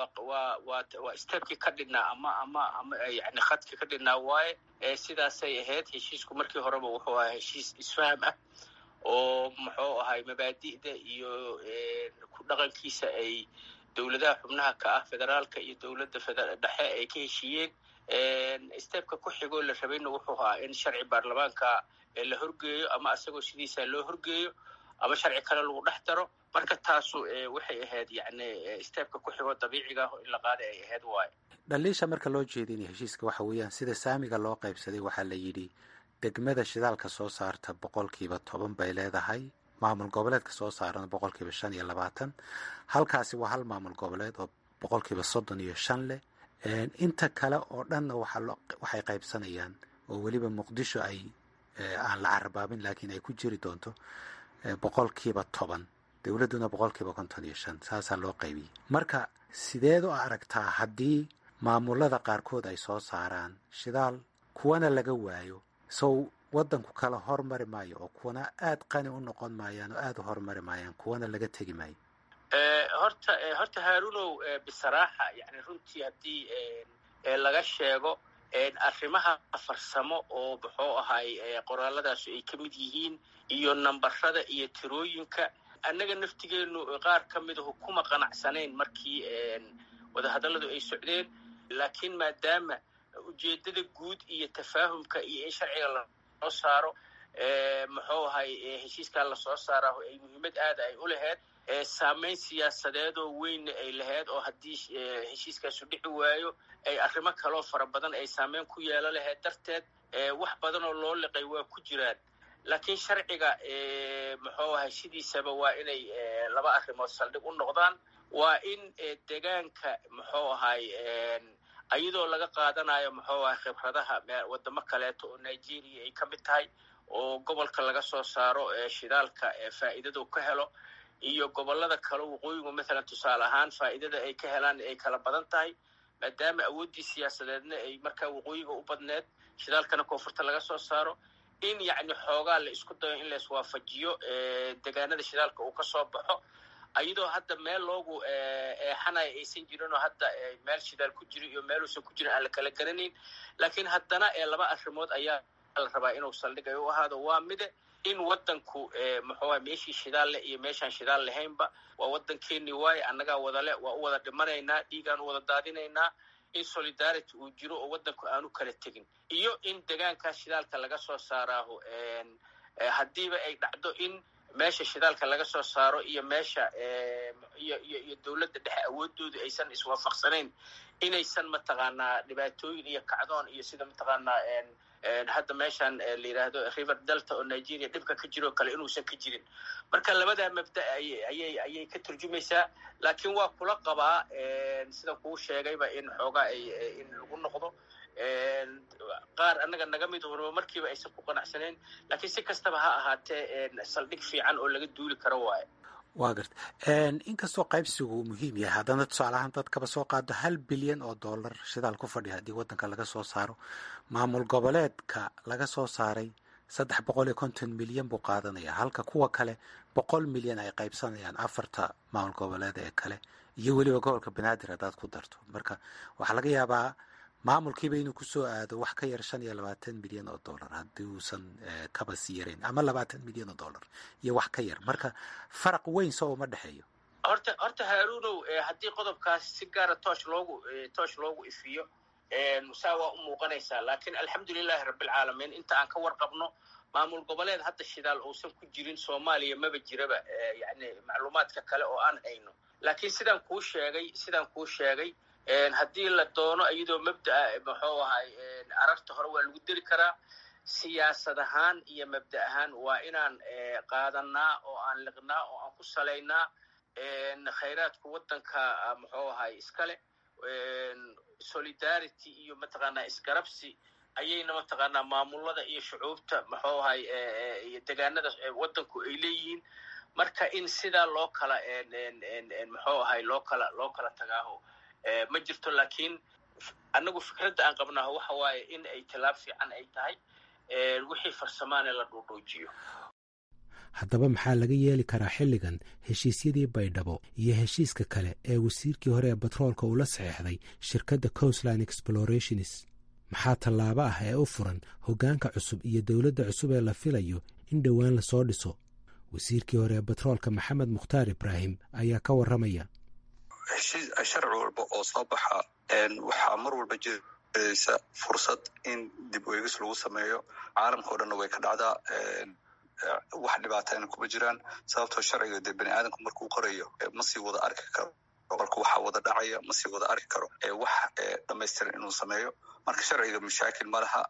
[SPEAKER 3] waa stebkii ka dhinaa ama ama ama yani khadkii ka dhinaa waaye. sidaasay ahayd. heshiisku markii horeba wuxuu ahaa heshiis isfaham ah oo muxuu ahay mabaadi'da iyo ku dhaqankiisa ay dowladaha xubnaha ka ah federaalka iyo dowladda dhexe ay ka heshiiyeen. stebka ku xigoo la rabayna wuxuu ahaa in sharci baarlamaanka la horgeeyo ama asagoo sidiisa loo horgeeyo ama sharci kale lagu dhex daro. marka taasu waxay ahayd yani stebka ku xigoo dabiiciga ah in la qaaday ay ahayd waaye.
[SPEAKER 7] dhaliisha marka loo jeedinaya heshiiska waxa weeyaan sida saamiga loo qaybsaday. waxaa la yidhi degmada shidaalka soo saarta boqolkiiba toban bay leedahay, maamul goboleedka soo saarana boqolkiiba shan iyo labaatan. halkaasi waa hal maamul goboleed oo boqolkiiba soddon iyo shan leh. inta kale oo dhanna waxay qaybsanayaan oo weliba muqdisho ay aan la carabaabin laakiin ay ku jiri doonto boqolkiiba toban, dowladduna boqolkiiba konton iyo shan. saasaa loo qaybiyey. marka sideed u aragtaa haddii maamulada qaarkood ay soo saaraan shidaal kuwana laga waayo, sow waddanku kala hormari maayo oo kuwana aad qani u noqon maayaan oo aad u hormari maayaan, kuwana laga tegi maayo?
[SPEAKER 3] horta horta haarunow bisaraaxa yani runtii haddii laga sheego arrimaha farsamo oo muxuu ahay qoraaladaas ay ka mid yihiin iyo nambarada iyo tirooyinka, annaga naftigeenu qaar ka midahu kuma qanacsanayn markii wadahadalladu ay socdeen. laakiin maadaama ujeeddada guud iyo tafaahumka iyo in sharciga lasoo saaro muxuu ahay heshiiskaa lasoo saaraa ay muhiimad aada ay u lahayd, saamayn siyaasadeed oo weyn ay lahayd oo haddii heshiiskaasu dhici waayo ay arrimo kaloo fara badan ay saamayn ku yeelo lahayd darteed wax badan oo loo liqay waa ku jiraan. laakiin sharciga muxuu ahay sidiisaba waa inay laba arrimood saldhig u noqdaan. waa in deegaanka muxuu ahay iyadoo laga qaadanayo muxuu ahay khibradaha wadamo kaleeto oo nigeria ay ka mid tahay oo gobolka laga soo saaro shidaalka faa'iidadu ka helo, iyo gobollada kale waqooyigu maalan tusaale ahaan faa'iidada ay ka helaan ay kala badan tahay, maadaama awooddii siyaasadeedna ay markaa waqooyiga u badneed shidaalkana koonfurta laga soo saaro. in yacni xoogaa la isku dayo in la iswaafajiyo deegaanada shidaalka uu ka soo baxo, iyadoo hadda meel loogu eexanayo aysan jirin oo hadda meel shidaal ku jiro iyo meeluusan ku jirin aan la kala garanayn. laakiin haddana laba arrimood ayaa la rabaa inuu saldhig ay u ahaado. waa mide in waddanku muxuu meeshii shidaal leh iyo meeshaan shidaal lahaynba waa waddankeennii waaye, annagaa wadale, waa u wada dhimanaynaa, dhiigaan u wada daadinaynaa. in solidarity uu jiro oo waddanku aanu kala tegin, iyo in deegaankaas shidaalka laga soo saaraaho haddiiba ay dhacdo in meesha shidaalka laga soo saaro iyo meesha iyo iyo iyo dowladda dhexe awoodooda aysan iswaafaqsanayn inaysan mataqaanaa dhibaatooyin iyo kacdoon iyo sida mataqaanaa hadda meeshan la yidhaahdo river delta oo nigeria dhibka ka jiro kale inuusan ka jirin. marka labadaa mabda ayay ayay ka turjumaysaa. laakiin waa kula qabaa sida kuu sheegayba in xoogaa ay in lagu noqdo qaar annaga naga mid horba markiiba aysan ku qanacsanayn, laakiin si kastaba ha ahaatee saldhig fiican oo laga duuli karo waaye.
[SPEAKER 7] waa garta inkastoo qaybsigu muhiim yahay haddana tusaalahaan dadkaba soo qaado hal bilyan oo dollar shidaal ku fadhiya haddii waddanka laga soo saaro, maamul goboleedka laga soo saaray saddex boqol iyo konton milyan buu qaadanaya, halka kuwa kale boqol milyan ay qaybsanayaan afarta maamul goboleed ee kale iyo weliba gobolka banaadir haddaad ku darto. marka waxaa laga yaabaa maamulkiiba inuu kusoo aado wax ka yar shan iyo labaatan milyan oo dollar haddii uusan kaba sii yarayn, ama labaatan milyan oo dollar iyo wax ka yar. marka faraq weyn soo uma dhexeeyo.
[SPEAKER 3] horta horta haaruunow haddii qodobkaas si gaara toosh loogu toosh loogu ifiyo saa waa u muuqanaysaa. laakiin alxamdulilahi rabbilcaalamiin inta aan ka warqabno maamul goboleed hadda shidaal uusan ku jirin soomaaliya maba jiraba, yani macluumaadka kale oo aan hayno. laakiin sidaan kuu sheegay sidaan kuu sheegay haddii la doono iyadoo mabdaa muxuu ahay ararta hore waa lagu deri karaa. siyaasad ahaan iyo mabda ahaan waa inaan qaadanaa oo aan liqnaa oo aan ku salaynaa khayraadka waddanka muxuu ahay iskale solidarity iyo mataqaanaa isgarabsi ayayna mataqaanaa maamulada iyo shucuubta muxuu ahay iyo degaanada waddanku ay leeyihiin. marka in sidaa loo kala muxuu ahay loo kala loo kala tagaaho ma jirto. laakiin annagu fikradda aan qabnaaho waxa waaye in ay tilaab fiican ay tahay wixii farsamaane la dhuudhuujiyo.
[SPEAKER 7] haddaba maxaa laga yeeli karaa xilligan heshiisyadii baydhabo iyo heshiiska kale ee wasiirkii hore ee batroolka uu la saxeexday shirkadda coastline explorations? maxaa tallaabo ah ee u furan hoggaanka cusub iyo dowladda cusub ee la filayo in dhowaan lasoo dhiso? wasiirkii hore ee batroolka maxamed mukhtaar ibraahim ayaa ka warramaya.
[SPEAKER 8] heshiis sharci walba oo soo baxa waxaa mar walba jiraysa fursad in dib u eegis lagu sameeyo. caalamka o dhanna way ka dhacdaa, wax dhibaatayna kuma jiraan, sababtoo sharciga dee bani aadamku markuu qorayo ma sii wada arki karo, marka waxaa wada dhacaya ma sii wada arki karo wax dhamaystiran inuu sameeyo. marka sharciga mashaakil ma laha,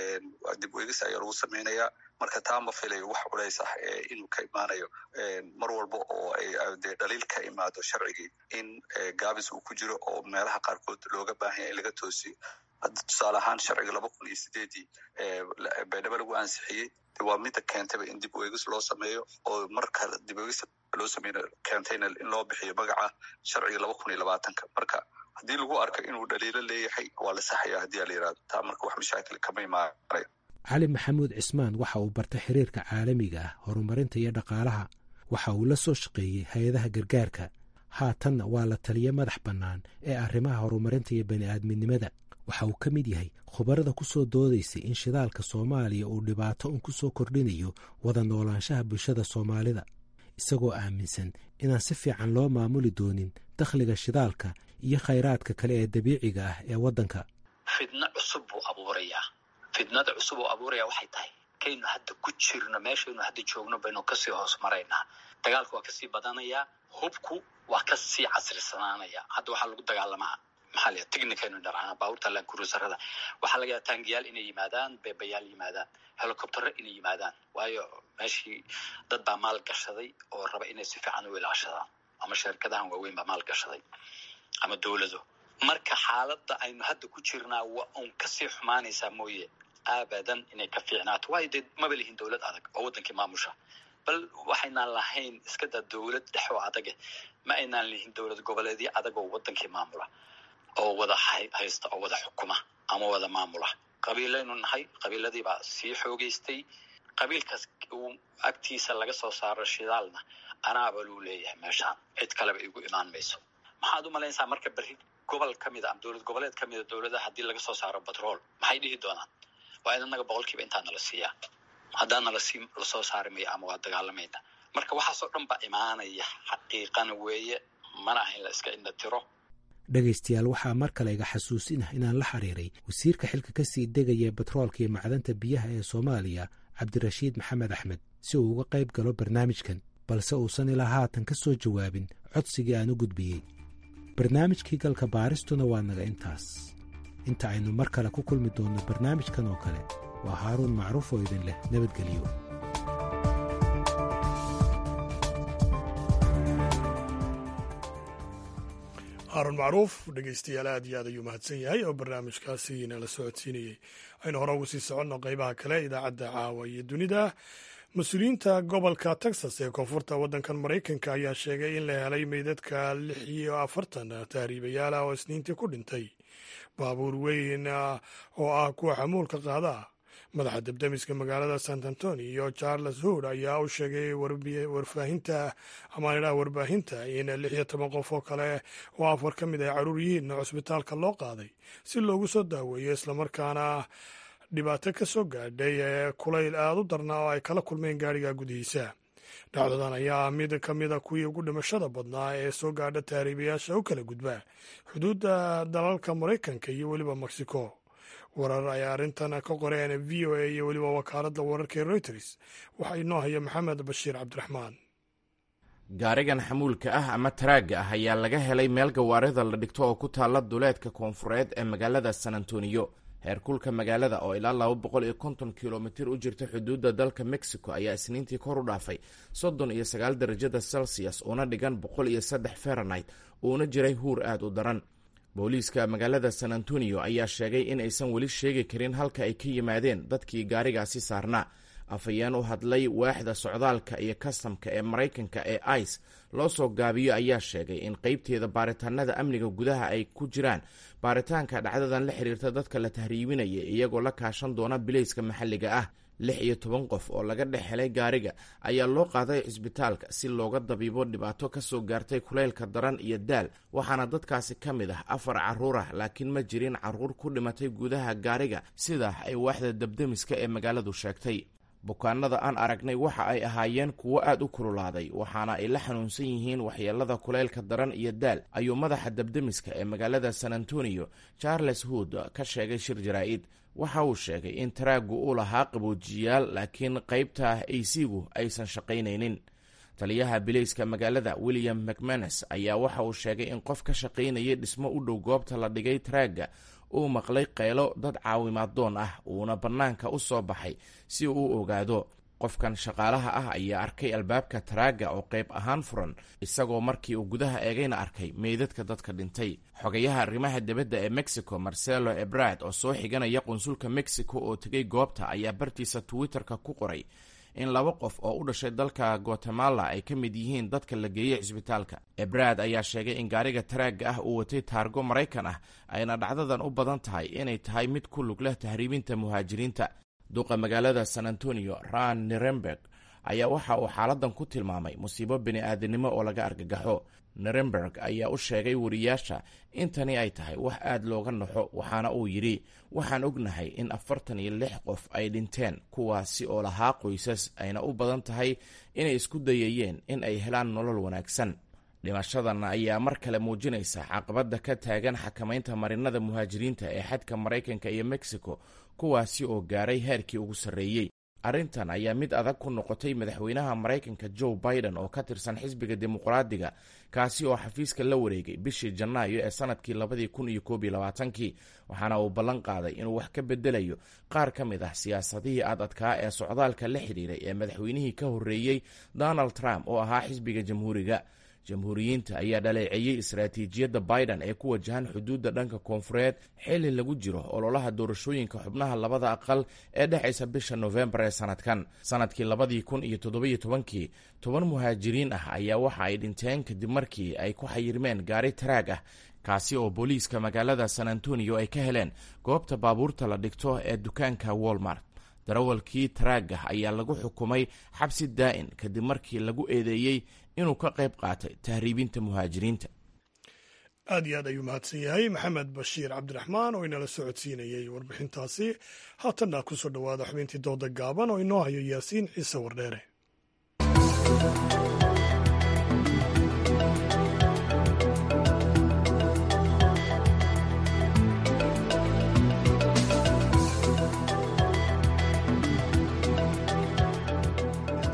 [SPEAKER 8] dib u eegis ayaa lagu samaynayaa. marka taa ma filayo wax culays ah inuu ka imaanayo mar walba oo ay dee dhaliil ka imaado sharcigii in gaabis uu ku jiro oo meelaha qaarkood looga baahan yahay in laga toosiyo. hadda tusaale ahaan sharciga laba kun iyo sideedii baydhabo lagu ansixiyey waa mida keentayba in dib u eegis loo sameeyo, oo marka dib u eegis loo sameyn keentayna in loo bixiyo magaca sharciga laba kun iyo labaatanka. marka haddii lagu arko inuu dhaliilo leeyahay waa la saxaya haddii a la yihahdo, taa marka wax mashaakil kama imaanayo.
[SPEAKER 7] cali maxamuud cismaan waxa uu bartay xiriirka caalamiga ah, horumarinta iyo dhaqaalaha. waxa uu la soo shaqeeyey hay-adaha gargaarka, haatanna waa la taliya madax bannaan ee arrimaha horumarinta iyo bani'aadminimada. waxa uu ka mid yahay khubarada ku soo doodaysay in shidaalka soomaaliya uu dhibaato un ku soo kordhinayo wada noolaanshaha bulshada soomaalida, isagoo aaminsan inaan si fiican loo maamuli doonin dakhliga shidaalka iyo khayraadka kale ee dabiiciga ah ee waddanka.
[SPEAKER 9] fidno cusub buu abuurayaa. fidnada cusub oo abuuraya waxay tahay kaynu hadda ku jirno meeshaynu hadda joogno baynu kasii hoos maraynaa. dagaalku waa kasii badanayaa, hubku waa kasii casrisanaanaya. hadda waxaa lagu dagaalamaa maxaa la technicaynu dharcana baabuurta la kurusarada, waxaa laga yaabaa taangiyaal inay yimaadaan, beebayaal yimaadaan, helicoptero inay yimaadaan, waayo meeshii dad baa maal gashaday oo raba inay si fiican u ilaashadaan, ama shirkadahan waaweyn baa maal gashaday ama dowlado. marka xaaladda aynu hadda ku jirnaa waa uun kasii xumaanaysaa mooye abadan inay ka fiicnaato. waayo dee maba lihin dowlad adag oo waddankii maamusha, bal waxaynaan lahayn iska daa dowlad dhex oo adage, ma aynaan lihin dowlad goboleedyo adag oo waddankii maamula oo wada haysta oo wada xukuma ama wada maamula. qabiilaynu nahay, qabiiladii baa sii xoogeystay. qabiilkaas uu agtiisa laga soo saaro shidaalna anaaba luu leeyahay meeshaan, cid kaleba igu imaan mayso. maxaad u malaynaysaa marka berri gobol ka mid a ama dowlad goboleed ka mid a dowladaha haddii laga soo saaro batrool maxay dhihi doonaan? waa in annaga boqolkiiba intaa nala siiyaa, haddaan nala sii lasoo saari maya ama waa dagaalamayna. marka waxaasoo dhan baa imaanaya, xaqiiqana weeye, mana ahayn la iska indha tiro.
[SPEAKER 7] dhegaystayaal, waxaa mar kale iga xasuusinah inaan la xiriiray wasiirka xilka ka sii degaya batroolka iyo macdanta biyaha ee soomaaliya cabdirashiid maxamed axmed si uu uga qayb galo barnaamijkan, balse uusan ilaa haatan ka soo jawaabin codsigii aan u gudbiyey. barnaamijkii galka baaristuna waa naga intaas. inta aynu mar kale ku kulmi doonno barnaamijkan oo kale, waa haaruun macruuf oo idin leh nabadgelyo.
[SPEAKER 1] haaruun macruuf dhegeystayaal aad iyo aad ayuu mahadsan yahay oo barnaamijkaasi inala socodsiinayey. aynu hore ugu sii soconno qaybaha kale idaacadda caawa iyo dunida. mas-uuliyiinta gobolka texas ee koonfurta waddankan maraykanka ayaa sheegay in la helay meydadka lix iyo afartan tahriibayaal ah oo isniintii ku dhintay baabuur weyn oo ah kuwa xamuulka qaada ah. madaxa debdemiska magaalada sant antonio charles hood ayaa u sheegay warfaahinta amaanidhaha warbaahinta in lix iyo toban qof oo kale oo afar ka mid ay caruur yihiin cusbitaalka loo qaaday si loogu soo daaweeyo, islamarkaana dhibaato ka soo gaadhay ee kulayl aada u darnaa oo ay kala kulmeen gaadhiga gudihiisa. dhacdadan ayaa mid ka mida kuwii ugu dhimashada badnaa ee soo gaadha tahriibayaasha u kala gudba xuduudda dalalka maraykanka iyo weliba mexico. warar ay arrintan ka qoreen v o a iyo weliba wakaaladda wararka ee reuters. waxaa inoo haya maxamed bashiir cabdiraxmaan.
[SPEAKER 10] gaarigan xamuulka ah ama taraagga ah ayaa laga helay meel gawaarida la dhigto oo ku taalla duleedka koonfureed ee magaalada san antonio. heerkulka magaalada oo ilaa laba boqol iyo konton kilomitir u jirta xuduudda dalka mexico ayaa isniintii kor u dhaafay soddon iyo sagaal darajada celsius uuna dhigan boqol iyo saddex fahrenheit uuna jiray huur aada u daran. booliiska magaalada san antonio ayaa sheegay in aysan weli sheegi karin halka ay ka yimaadeen dadkii gaarigaasi saarnaa. afhayeen u hadlay waaxda socdaalka iyo kastamka ee maraykanka ee ice loo soo gaabiyo ayaa sheegay in qeybteeda baaritaanada amniga gudaha ay ku jiraan baaritaanka dhacdadan la xiriirta dadka la tahriibinaya, iyagoo la kaashan doona bilayska maxalliga ah. lix iyo toban qof oo laga dhex helay gaariga ayaa loo qaaday cisbitaalka si looga dabiibo dhibaato ka soo gaartay kulaylka daran iyo daal, waxaana dadkaasi ka mid ah afar carruur ah, laakiin ma jirin carruur ku dhimatay gudaha gaariga sidaa ay waaxda debdemiska ee magaaladu sheegtay. bukaanada aan aragnay waxa ay ahaayeen kuwo aad u kululaaday, waxaana ay la xanuunsan yihiin waxyeelada kulaylka daran iyo daal, ayuu madaxa debdemiska ee magaalada san antonio charles hood ka sheegay shir jaraa'id. waxa uu sheegay in taraaggu uu lahaa qaboojiyaal, laakiin qaybta aysigu aysan shaqaynaynin. taliyaha bilayska magaalada william mcmanus ayaa waxa uu sheegay in qof ka shaqaynayay dhismo u dhow goobta la dhigay taraagga uu maqlay qaylo dad caawimaaddoon ah, uuna bannaanka u soo baxay si uu u ogaado. qofkan shaqaalaha ah ayaa arkay albaabka taraagga oo qayb ahaan furan, isagoo markii uu gudaha eegayna arkay meydadka dadka dhintay. xogayaha arrimaha dibadda ee mexico marcelo ebrard oo soo xiganaya qunsulka mexico oo tegay goobta ayaa bartiisa twitterka ku qoray in laba qof oo u dhashay dalka guatemala ay ka mid yihiin dadka la geeyey cisbitaalka. ebrard ayaa sheegay in gaariga taraagga ah uu watay taargo maraykan ah, ayna dhacdadan u badan tahay inay tahay mid ku lug leh tahriibinta muhaajiriinta. duqa magaalada san antonio ran nirenberg ayaa waxa uu xaaladan ku tilmaamay musiibo bini-aadinimo oo laga argagaxo. nirenberg ayaa u sheegay wariyaasha in tani ay tahay wax aad looga naxo, waxaana uu yidhi waxaan ognahay in afartan iyo lix qof ay dhinteen, kuwaasi oo lahaa qoysas, ayna u badan tahay inay isku dayayeen in ay helaan nolol wanaagsan. dhimashadan ayaa mar kale muujinaysa caqabadda ka taagan xakamaynta marinada muhaajiriinta ee xadka maraykanka iyo mexico, kuwaasi oo gaaray heerkii ugu sarreeyey. arrintan ayaa mid adag ku noqotay madaxweynaha maraykanka joe biden oo ka tirsan xisbiga dimuqraadiga, kaasi oo xafiiska la wareegay bishii janaayo ee sanadkii labadii kun iyo koob iyo labaatankii, waxaana uu ballan qaaday inuu wax ka bedelayo qaar ka mid ah siyaasadihii aad adkaa ee socdaalka la xidhiiray ee madaxweynihii ka horreeyey donald trump oo ahaa xisbiga jamhuuriga. jamhuuriyiinta ayaa dhaleeceeyey istaraatiijiyadda biden ee ku wajahan xuduudda dhanka koonfureed xilli lagu jiro ololaha doorashooyinka xubnaha labada aqal ee dhexaysa bisha nofembar ee sanadkan. sanadkii labadii kun iyo toddobiyo tobankii toban muhaajiriin ah ayaa waxa ay dhinteen kadib markii ay ku xayirmeen gaari taraag ah, kaasi oo booliiska magaalada san antonio ay ka heleen goobta baabuurta la dhigto ee dukaanka walmart. darawalkii taraagga ayaa lagu xukumay xabsi daa'in kadib markii lagu eedeeyey inuu ka qayb qaatay tahriibinta muhaajiriinta.
[SPEAKER 1] aad iyo aad ayuu mahadsan yahay maxamed bashiir cabdiraxmaan oo inala socodsiinayay warbixintaasi. haatanna ku soo dhowaada xubintii dooda gaaban oo inoo hayo yaasiin ciise wardheere.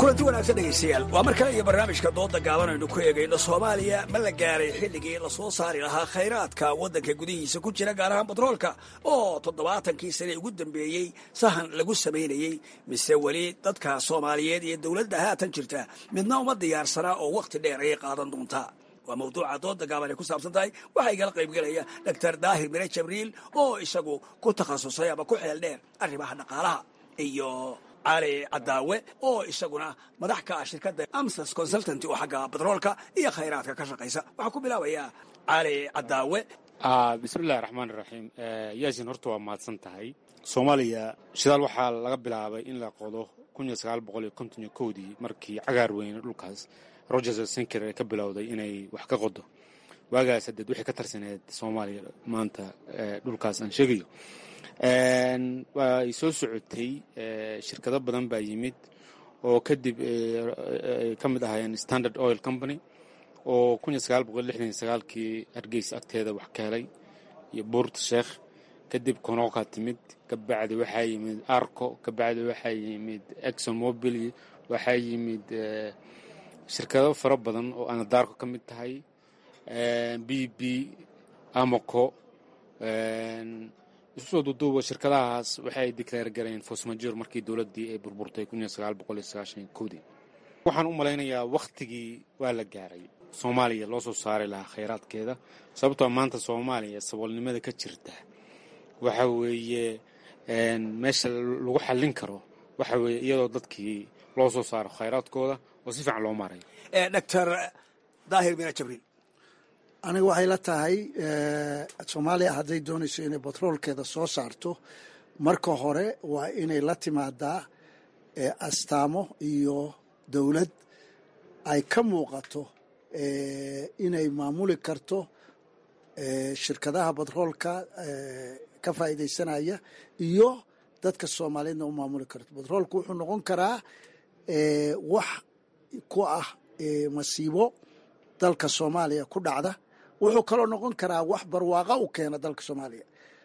[SPEAKER 11] kulanti wanaagsan dhegaystayaal waa mar kale iyo barnaamijka dooda gaaban aynu ku eegayno soomaaliya ma la gaaray xilligii la soo saari lahaa khayraadka waddanka gudihiisa ku jira gaar ahaan batroolka oo toddobaatankii sane ugu dambeeyey sahan lagu samaynayey mise weli dadka soomaaliyeed iyo dowladda haatan jirta midna uma diyaarsanaa oo wakhti dheer ayay qaadan doontaa waa mawduuca dooda gaaban ay ku saabsan tahay waxaa igala qaybgelaya doctor daahir mire jabriil oo isagu ku takhasusay ama ku xeel dheer arrimaha dhaqaalaha iyo cali cadaawe oo isaguna madax ka ah shirkadda amsas consultanty oo xagga batroolka iyo khayraadka ka shaqaysa waxaa ku bilaabayaa cali cadaawe.
[SPEAKER 12] bismillahi raxmaani raxiim. yaasin horta waa mahadsan tahay. soomaaliya shidaal waxaa laga bilaabay in la qodo kun iyo sagaal boqol iyo konton iyo kowdii markii cagaar weyne dhulkaas rogers sinker ay ka bilowday inay wax ka qodo. waagaas hadeed waxay ka tarsaneed soomaaliya maanta dhulkaas aan sheegayo way soo socotay. shirkado badan baa yimid oo kadib ay ka mid ahaayeen standard oil company oo kun iyo sagaal boqol lixdan iyo sagaalkii hargeysa agteeda wax ka helay iyo buurta sheekh. kadib konoka timid, kabacdi waxaa yimid arco, kabacdi waxaa yimid exxon mobil, waxaa yimid shirkado fara badan oo anadarko ka mid tahay, b b amoco. isu soo duuduuba shirkadahaas waxay declaare gareen force majeure markii dowladdii ay burburtay kun iyo sagaal boqol iyo sagaashan iyo kowdii. waxaan u malaynayaa wakhtigii waa la gaaray soomaaliya loo soo saari lahaa khayraadkeeda, sababtoo maanta soomaaliya saboolnimada ka jirta waxa weeye meesha lagu xallin karo waxa weeye iyadoo dadkii loo soo saaro khayraadkooda oo si fiican loo maarayo.
[SPEAKER 11] doctor daahir mire jabriil,
[SPEAKER 13] aniga waxay la tahay soomaaliya hadday doonayso inay batroolkeeda soo saarto marka hore waa inay la timaadaa astaamo iyo dowlad ay ka muuqato inay maamuli karto shirkadaha batroolka ka faa'iidaysanaya iyo dadka soomaaliyeedna u maamuli karto. batroolku wuxuu noqon karaa wax ku ah masiibo dalka soomaaliya ku dhacda, wuxuu kaloo noqon karaa wax barwaaqa u keena dalka soomaaliya.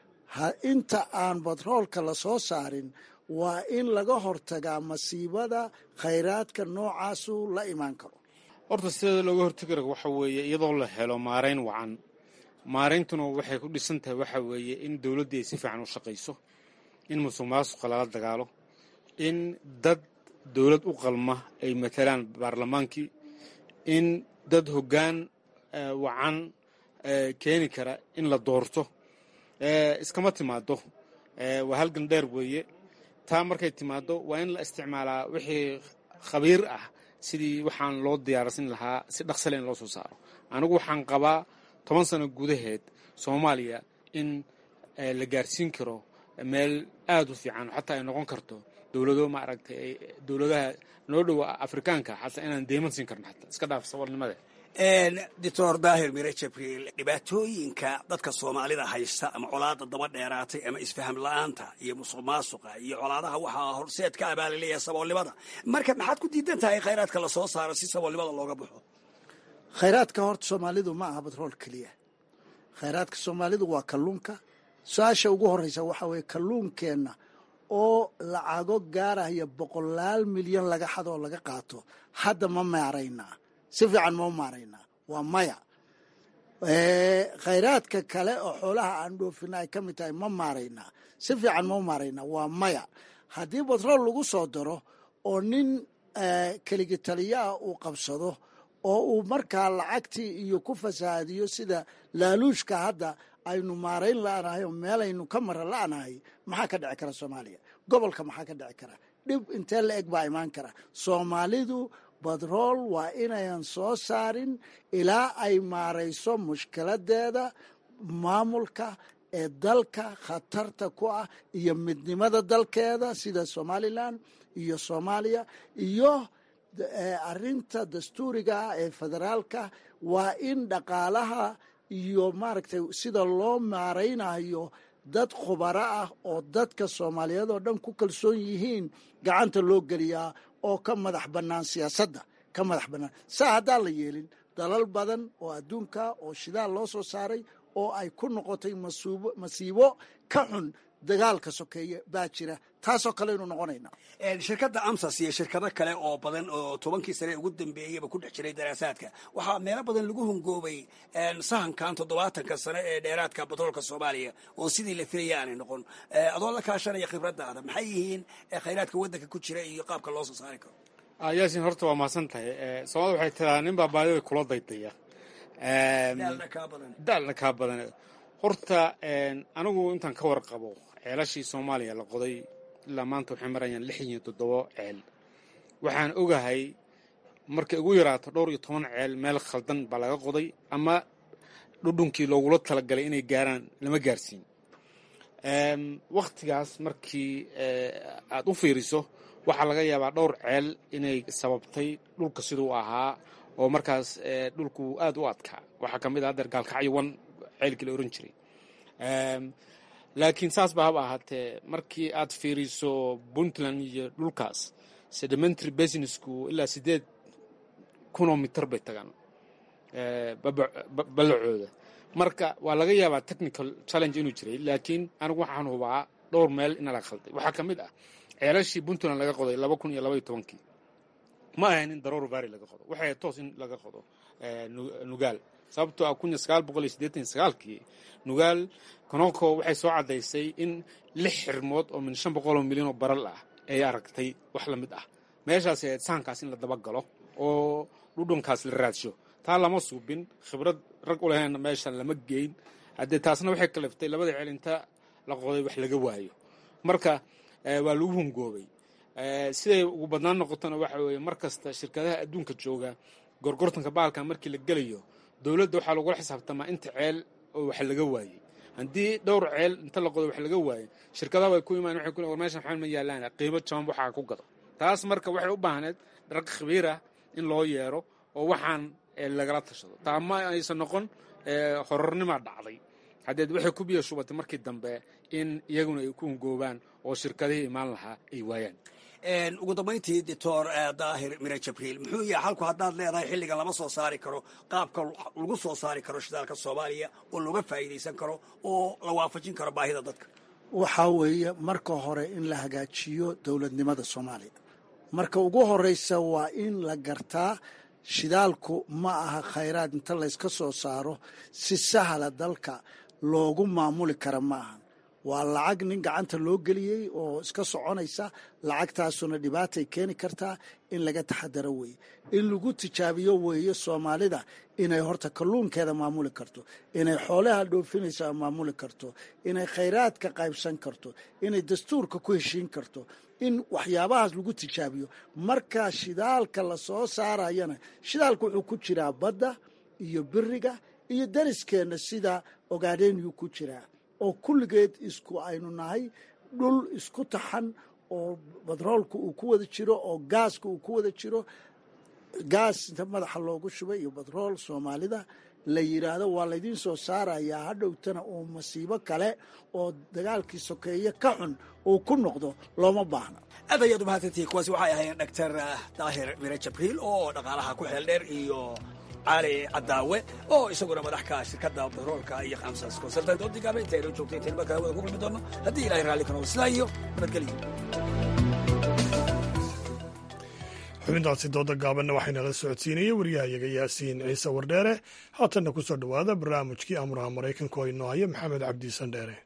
[SPEAKER 13] inta aan batroolka la soo saarin waa in laga hortagaa masiibada khayraadka noocaasu la imaan karo.
[SPEAKER 12] horta sida looga hortagi karo waxa weeye iyadoo la helo maarayn wacan. maarayntuna waxay ku dhisan tahay waxa weeye in dowladdii ay si fiican u shaqayso, in musuq maasuqa lala dagaalo, in dad dowlad u qalma ay matalaan baarlamaankii, in dad hoggaan wacan keeni kara in la doorto. iskama timaado, waa halgan dheer weeye. taa markay timaado waa in la isticmaalaa wixii khabiir ah sidii waxaan loo diyaarsan lahaa si dhaqsale in loo soo saaro. anigu waxaan qabaa toban sano gudaheed soomaaliya in la gaarsiin karo meel aad u fiican, xataa ay noqon karto dowlado maaragtay dowladaha noo dhowa afrikaanka xataa inaan deyman siin karno, xataa iska dhaaf saboolnimada.
[SPEAKER 11] doctor daahir mire jabriil, dhibaatooyinka dadka soomaalida haysta ama colaada daba dheeraatay ama isfaham la-aanta iyo musuq maasuqa iyo colaadaha waxaa horseed ka abaalaleeyahay saboolnimada. marka maxaad ku diidan tahay khayraadka la soo saaro si saboolnimada looga baxo?
[SPEAKER 13] khayraadka horta soomaalidu ma aha batrool keliya. khayraadka soomaalidu waa kalluunka. su-aasha ugu horreysa waxaa weeye kalluunkeenna oo lacago gaaraya boqolaal milyan laga xadoo laga qaato hadda ma maaraynaa, si fiican ma maaraynaa? waa maya. khayraadka kale oo xoolaha aan dhoofina ay ka mid tahay ma maaraynaa, si fiican ma maaraynaa? waa maya. haddii batrool lagu soo daro oo nin keligi taliyaah uu qabsado oo uu markaa lacagtii iyo ku fasahaadiyo sida laaluushka hadda aynu maarayn la'nahay oo meelaynu ka mara la'nahay, maxaa ka dhici kara soomaaliya? gobolka maxaa ka dhici kara? dhib intee la eg baa imaan kara? soomaalidu batrool waa inayan soo saarin ilaa ay maarayso mushkiladeeda maamulka ee dalka khatarta ku ah iyo midnimada dalkeeda sida somalilan iyo soomaaliya iyo arrinta dastuuriga ah ee federaalka. waa in dhaqaalaha iyo maaragtay sida loo maaraynayo dad khubaro ah oo dadka soomaaliyeed oo dhan ku kalsoon yihiin gacanta loo geliyaa oo ka madax bannaan siyaasadda, ka madax bannaan. saa haddaan la yeelin dalal badan oo adduunka oo shidaal loo soo saaray oo ay ku noqotay masiibo ka xun dagaalka sokeeye baa jira taasoo kale aynu noqonayna
[SPEAKER 11] shirkadda amsas iyo shirkado kale oo badan oo tobankii sane ugu dambeeyeyba ku dhex jiray daraasaadka waxaa meelo badan lagu hungoobay sahankan toddobaatanka sane ee dheeraadka batroolka soomaaliya oo sidii la filaya aanay noqon adoo la kaashanaya khibraddaada maxay yihiin khayraadka waddanka ku jira iyo qaabka loo soo saari karo
[SPEAKER 12] yaasin horta waa mahadsan tahay soomaalida waxay tiraa nin baa baadida kula daydaya daalna kaa badan horta anigu intaan ka warqabo ceelashii soomaaliya la qoday ilaa maanta waxay marayaan lix iyo toddobo ceel waxaan ogahay markay ugu yaraato dhowr iyo toban ceel meel khaldan baa laga qoday ama dhudhunkii loogula talagalay inay gaaraan lama gaarsiin wakhtigaas markii aad u fiiriso waxaa laga yaabaa dhowr ceel inay sababtay dhulka siduu ahaa oo markaas dhulku aad u adkaa waxaa ka mid ah hadeer gaalkacyo wan ceelkii la oran jiray laakiin saas ba haba ahaatee markii aad fiiriso puntland iyo dhulkaas sedimentary businessku ilaa siddeed kunoo mitar bay tagaan ballacooda marka waa laga yaabaa technical challenge inuu jiray laakiin anigu waxaan hubaa dhowr meel ina la khalday waxaa ka mid ah ceelashii puntland laga qoday laba kun iyo laba iyo tobankii ma ahayn in daroor vary laga qodo waxay toos in laga qodo nugaal sababtoo ah kun iyo sagaal boqol iyo siddeetan iyo sagaalkii nugaal konoko waxay soo caddaysay in lix xirmood oo min shan boqol oo milyan oo baral ah ay aragtay wax la mid ah meeshaas ahayd sahankaas in la dabagalo oo dhudhunkaas la raadsho taa lama suubin khibrad rag u lahaynna meeshan lama geyn haddee taasna waxay kaliftay labada ceel inta la qoday wax laga waayo marka waa lagu hungoobay siday ugu badnaan noqotona waxa weeye mar kasta shirkadaha adduunka jooga gorgortanka baalkan markii la gelayo dowladda waxaa lagula xisaabtamaa inta ceel oo wax laga waayey haddii dhowr ceel inta la qodo wax laga waayey shirkadaha way ku imaan waxay ku war meeshan maxaa ma yaalaan qiimo jaban waxaa ku gado taas marka waxay u baahneed rag khabiir ah in loo yeero oo waxaan lagala tashado taa ma aysan noqon horornimaa dhacday haddeed waxay ku biyo shubatay markii dambe in iyaguna ay ku hungoobaan oo shirkadihii imaan lahaa ay waayaan
[SPEAKER 11] ugu dambayntii doctor daahir mire jabriil muxuu yahay halku haddaad leedahay xilligan lama soo saari karo qaabka lagu soo saari karo shidaalka soomaaliya oo looga faa'iidaysan karo oo la waafajin karo baahida dadka
[SPEAKER 13] waxaa weeye marka hore in la hagaajiyo dowladnimada soomaaliya marka ugu horeysa waa in la gartaa shidaalku ma aha khayraad inta layska soo saaro si sahla dalka loogu maamuli kara ma ahan waa lacag nin gacanta loo geliyey oo iska soconaysa lacagtaasuna dhibaatay keeni kartaa in laga taxadaro weeye in lagu tijaabiyo weeye soomaalida inay horta kalluunkeeda maamuli karto inay xoolaha dhoofinaysa maamuli karto inay khayraadka qaybsan karto inay dastuurka ku heshiin karto in waxyaabahaas lagu tijaabiyo marka shidaalka la soo saarayana shidaalka wuxuu ku jiraa badda iyo biriga iyo dariskeenna sida ogaadhenyuu ku jiraa oo kulligeed isku aynu nahay dhul isku taxan oo batroolka uu ku wada jiro oo gaaska uu ku wada jiro gaas inta madaxa loogu shubay iyo batrool soomaalida la yidhaahdo waa laydiin soo saarayaa hadhowtana uu masiibo kale oo dagaalkii sokeeye ka xun uu ku noqdo looma baahna
[SPEAKER 11] aad ayaad umahadsantihi kuwaasi waxay ahaayeen doctor daahir mire jabriil oo dhaqaalaha ku xeel dheer iyo cali cadaawe oo isaguna madaxka shirkadda batroolka iyo kamsas consultant oo digaaba intaynu joogtay intayn markaa hawada ku kulmi doono haddii ilahay raalli karo islaa iyo nabadgelyo
[SPEAKER 1] xubintaasi dooda gaabanna waxaynala socodsiinayey waryahayaga yaasiin ciise wardheere haatanna ku soo dhowaada barnaamijkii amuraha maraykanka oo inoo haya maxamed cabdi sandheere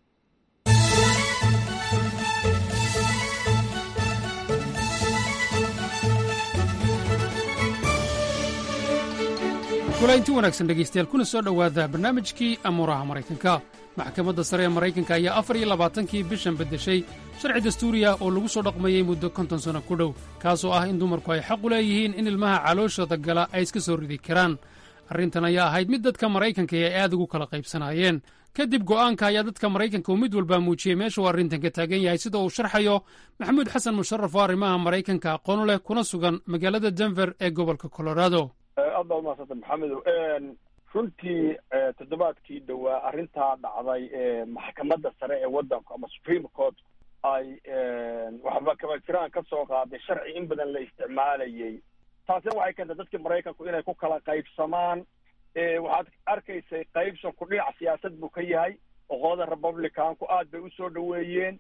[SPEAKER 14] kulaynti wanaagsan dhegaystayaal kuna soo dhowaada barnaamijkii amuuraha maraykanka maxkamadda sare ee maraykanka ayaa afar iyo labaatankii bishan beddeshay sharci dastuuriya oo lagu soo dhaqmayey muddo konton sanno ku dhow kaasoo ah in dumarku ay xaq u leeyihiin in ilmaha calooshooda gala ay iska soo ridi karaan arrintan ayaa ahayd mid dadka maraykanka ay aad ugu kala qaybsanaayeen kadib go'aanka ayaa dadka maraykanka uu mid walbaa muujiyey meesha uu arrintan ka taagan yahay sida uu sharxayo maxamuud xasan musharaf oo arrimaha maraykanka aqoon leh kuna sugan magaalada denver ee gobolka colorado
[SPEAKER 15] aad baa umahadsanta maxamedow runtii toddobaadkii dhowaa arrintaa dhacday maxkamadda sare ee waddanku ama supreme court ay waxba kama jiraan ka soo qaaday sharci in badan la isticmaalayay taasina waxay keentay dadkii maraykanku inay ku kala qaybsamaan waxaad arkaysay qaybsanku dhinac siyaasad buu ka yahay oo qolada republicanku aad bay usoo dhaweeyeen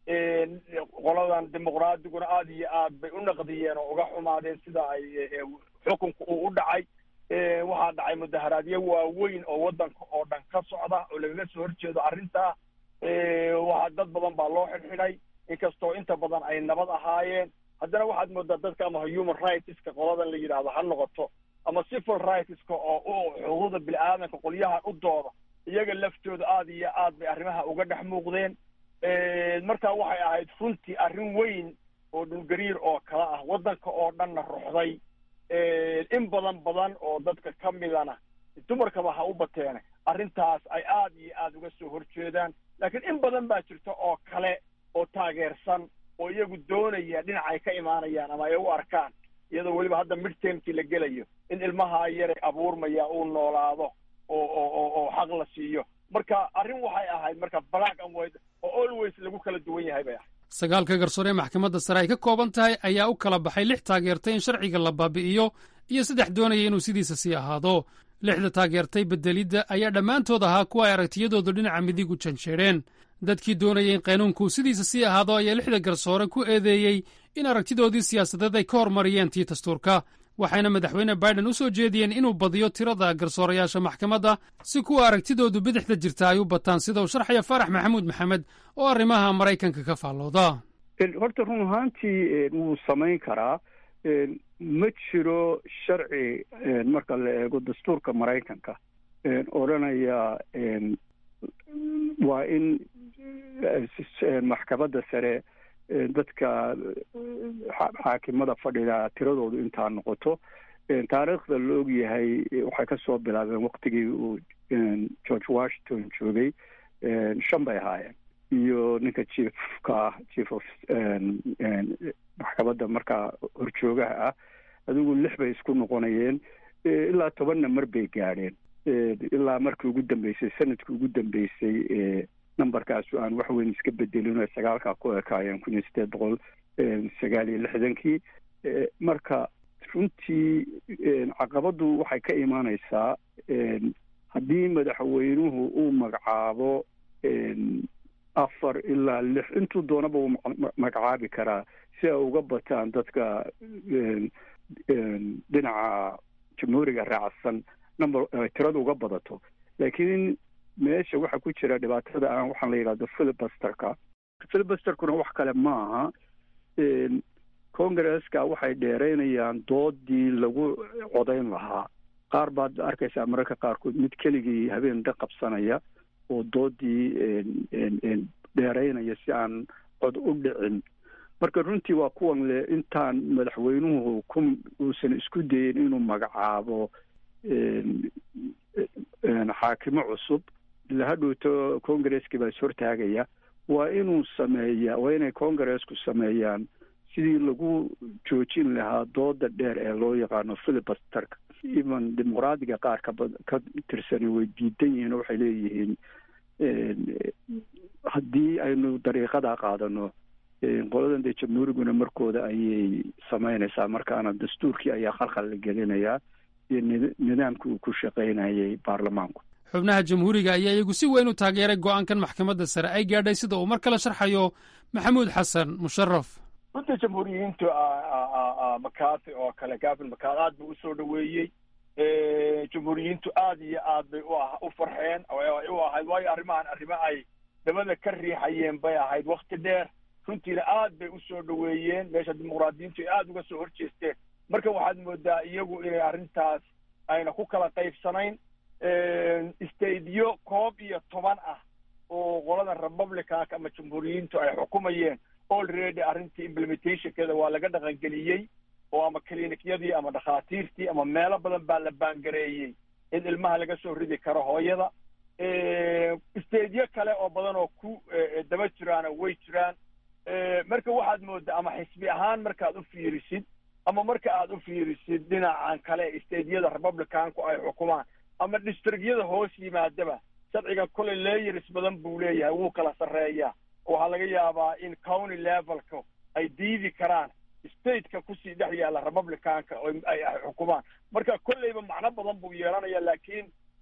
[SPEAKER 15] qoladan dimuqraadiguna aad iyo aad bay u naqdiyeen oo uga xumaadeen sida ay xukunka uu u dhacay. waxaa dhacay mudaharaadyo waaweyn oo waddanka oo dhan ka socda oo lagaga soo horjeedo arrintaa. waxa dad badan baa loo xidhxidhay inkastoo inta badan ay nabad ahaayeen, haddana waxaad moodaa dadka ama human rightska qoladan la yidhaahdo ha noqoto ama civil rightska oo u xuquuqda bini-aadanka qolyahan u dooda, iyaga laftooda aad iyo aad bay arrimaha uga dhex muuqdeen. marka waxay ahayd runtii arrin weyn oo dhulgariir oo kale ah, waddanka oo dhanna ruxday. in badan badan oo dadka ka midana dumarkaba ha u bateene arrintaas ay aad iyo aad uga soo horjeedaan, laakiin in badan baa jirta oo kale oo taageersan oo iyagu doonaya dhinacay ka imaanayaan ama ay u arkaan, iyadoo weliba hadda midtermkii la gelayo, in ilmaha yaray abuurmaya uu noolaado oo oo oo xaq la siiyo. marka arrin waxay ahayd marka black and white oo always lagu kala duwan yahay bay ahayd.
[SPEAKER 14] sagaalka garsoore ee maxkamadda sare ay ka kooban tahay ayaa u kala baxay lix taageertay in sharciga la baabi'iyo iyo saddex doonaya inuu sidiisa sii ahaado. lixda taageertay beddelidda ayaa dhammaantood ahaa kuwa ay aragtiyadoodu dhinaca midig u janjeedheen. dadkii doonayay in qaynuunku sidiisa sii ahaado ayaa lixda garsoore ku eedeeyey in aragtidoodii siyaasadeed ay ka hormariyeen tii dastuurka, waxayna madaxweyne biden u soo jeediyeen inuu badiyo tirada garsoorayaasha maxkamadda si kuwa aragtidoodu bidixda jirta ay u bataan, sida uu sharxaya faarax maxamuud maxamed oo arrimaha maraykanka ka faallooda.
[SPEAKER 16] horta run ahaantii wuu samayn karaa. ma jiro sharci marka la eego dastuurka maraykanka odhanaya waa in maxkamadda sare dadka xaakimada fadhida tiradoodu intaa noqoto. taariikhda la og yahay waxay ka soo bilaabeen waqtigii uu george washington joogay, shan bay ahaayeen, iyo ninka chiefka ah chief of maxkamadda markaa horjoogaha ah, adigu lix bay isku noqonayeen, ilaa tobanna mar bay gaadheen, ilaa markii ugu dambeysay sanadkii ugu dambeysay numberkaasu aan wax weyn iska bedelin oo sagaalkaa ku ekaayeen kun iyo siddeed boqol sagaal iyo lixdankii. marka runtii caqabadu waxay ka imaanaysaa haddii madaxweynuhu uu magacaabo afar ilaa lix, intuu doonaba uu magacaabi karaa si ay uga bataan dadka dhinaca jamhuuriga raacsan number tirada uga badato. laakiin meesha waxaa ku jira dhibaatada aan waxaan la yidhahdo filibusterka. filibusterkuna wax kale ma aha. congresska waxay dheeraynayaan doodii lagu codayn lahaa. qaar baad arkaysaa mararka qaarkood mid keligii habeen dha qabsanaya oo doodii dheeraynaya si aan cod u dhicin. marka runtii waa kuwan le intaan madaxweynuhu ku uusan isku dayin inuu magacaabo xaakimo cusub, ila hadhowto congresskii baa is hortaagaya. waa inuu sameeya waa inay congresku sameeyaan sidii lagu joojin lahaa dooda dheer ee loo yaqaano filibusterka. even dimuqraadiga qaar ka ka tirsani way diidan yihiin oo waxay leeyihiin haddii aynu dariiqadaa qaadano qoladan dee jamhuuriguna markooda ayay samaynaysaa, markaana dastuurkii ayaa khalkhal la gelinayaa iyo nidaamkii uu ku shaqaynayay baarlamaanku.
[SPEAKER 14] xubnaha jamhuuriga ayaa iyagu si weyn u taageeray go'aankan maxkamadda sare ay gaadhay, sida uu mar kale sharxayo maxamuud xasan musharaf.
[SPEAKER 15] runta jamhuuriyiintu makaati oo kale gavin makaati aad buu usoo dhaweeyey. jamhuuriyiintu aad iyo aad bay u farxeen ay u ahayd, waayo arrimahan arrimo ay dabada ka riixayeen bay ahayd wakti dheer. runtiina aad bay usoo dhaweeyeen, meesha dimuqraadiyiintu ay aada uga soo horjeesteen. marka waxaad moodaa iyagu inay arrintaas ayna ku kala qaybsanayn. stadiyo koob iyo toban ah oo qolada republicanka ama jamhuuriyiintu ay xukumayeen already arrintii implementationkeeda waa laga dhaqangeliyey, oo ama clinicyadii ama dhakhaatiirtii ama meelo badan baa la baangareeyey in ilmaha laga soo ridi karo hooyada. stadiyo kale oo badan oo ku daba jiraana way jiraan. marka waxaad moodaa ama xisbi ahaan markaad u fiirisid ama marka aad u fiirisid dhinacan kale stadiyada republicanku ay xukumaan ama districtyada hoos yimaadaba, sharciga kole layers badan buu leeyahay, wuu kala sarreeyaa. waxaa laga yaabaa in county levelka ay diidi karaan stateka kusii dhex yaalla republicanka ay xukumaan. marka kolleyba macno badan buu yeelanaya, laakiin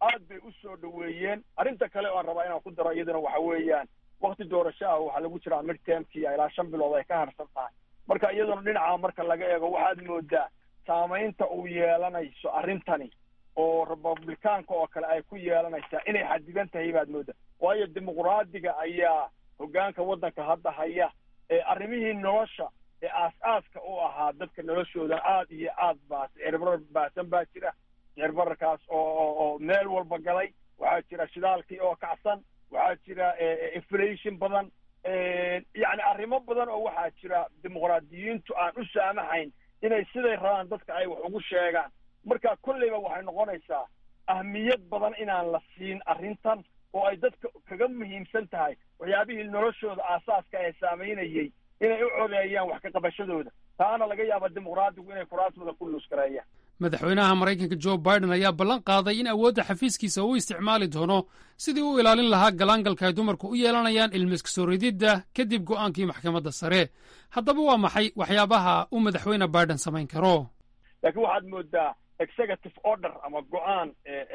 [SPEAKER 15] aad bay u soo dhoweeyeen. arrinta kale oo aan rabaa inaan ku daro iyaduna waxa weeyaan wakti doorasho ah waxaa lagu jiraa midtermkii ilaa shan bilood ay ka harsan tahay. marka iyaduna dhinaca marka laga eego waxaad moodaa saamaynta uu yeelanayso arrintani oo republicaanka oo kale ay ku yeelanaysaa inay xadidan tahay baad moodaa. waayo dimuqraadiga ayaa hoggaanka waddanka hadda haya ee arrimihii nolosha ee aas-aaska u ahaa dadka noloshooda aad iyo aad baa sicirbarar baasan baa jira. sicirbararkaas oo oo meel walba galay. waxaa jira shidaalkii oo kacsan. waxaa jira inflation badan. yacni arrimo badan oo waxaa jira dimuqraadiyiintu aan u saamaxayn inay siday rabaan dadka ay wax ugu sheegaan. marka kolleyba waxay noqonaysaa ahmiyad badan inaan la siin arrintan oo ay dadka kaga muhiimsan tahay waxyaabihii noloshooda aasaaska ee saamaynayay inay u codeeyaan wax ka qabashadooda. taana laga yaaba dimuqraadigu inay kuraasmada ku luuskareeyaan.
[SPEAKER 14] madaxweynaha maraykanka joe biden ayaa ballan qaaday in awoodda xafiiskiisa uu isticmaali doono sidii u ilaalin lahaa galaangalka ay dumarku u yeelanayaan ilmiska soo rididda kadib go'aankii maxkamadda sare. haddaba waa maxay waxyaabaha uu madaxweyne biden samayn karo?
[SPEAKER 15] laakiin waxaad moodaa executive order ama go'aan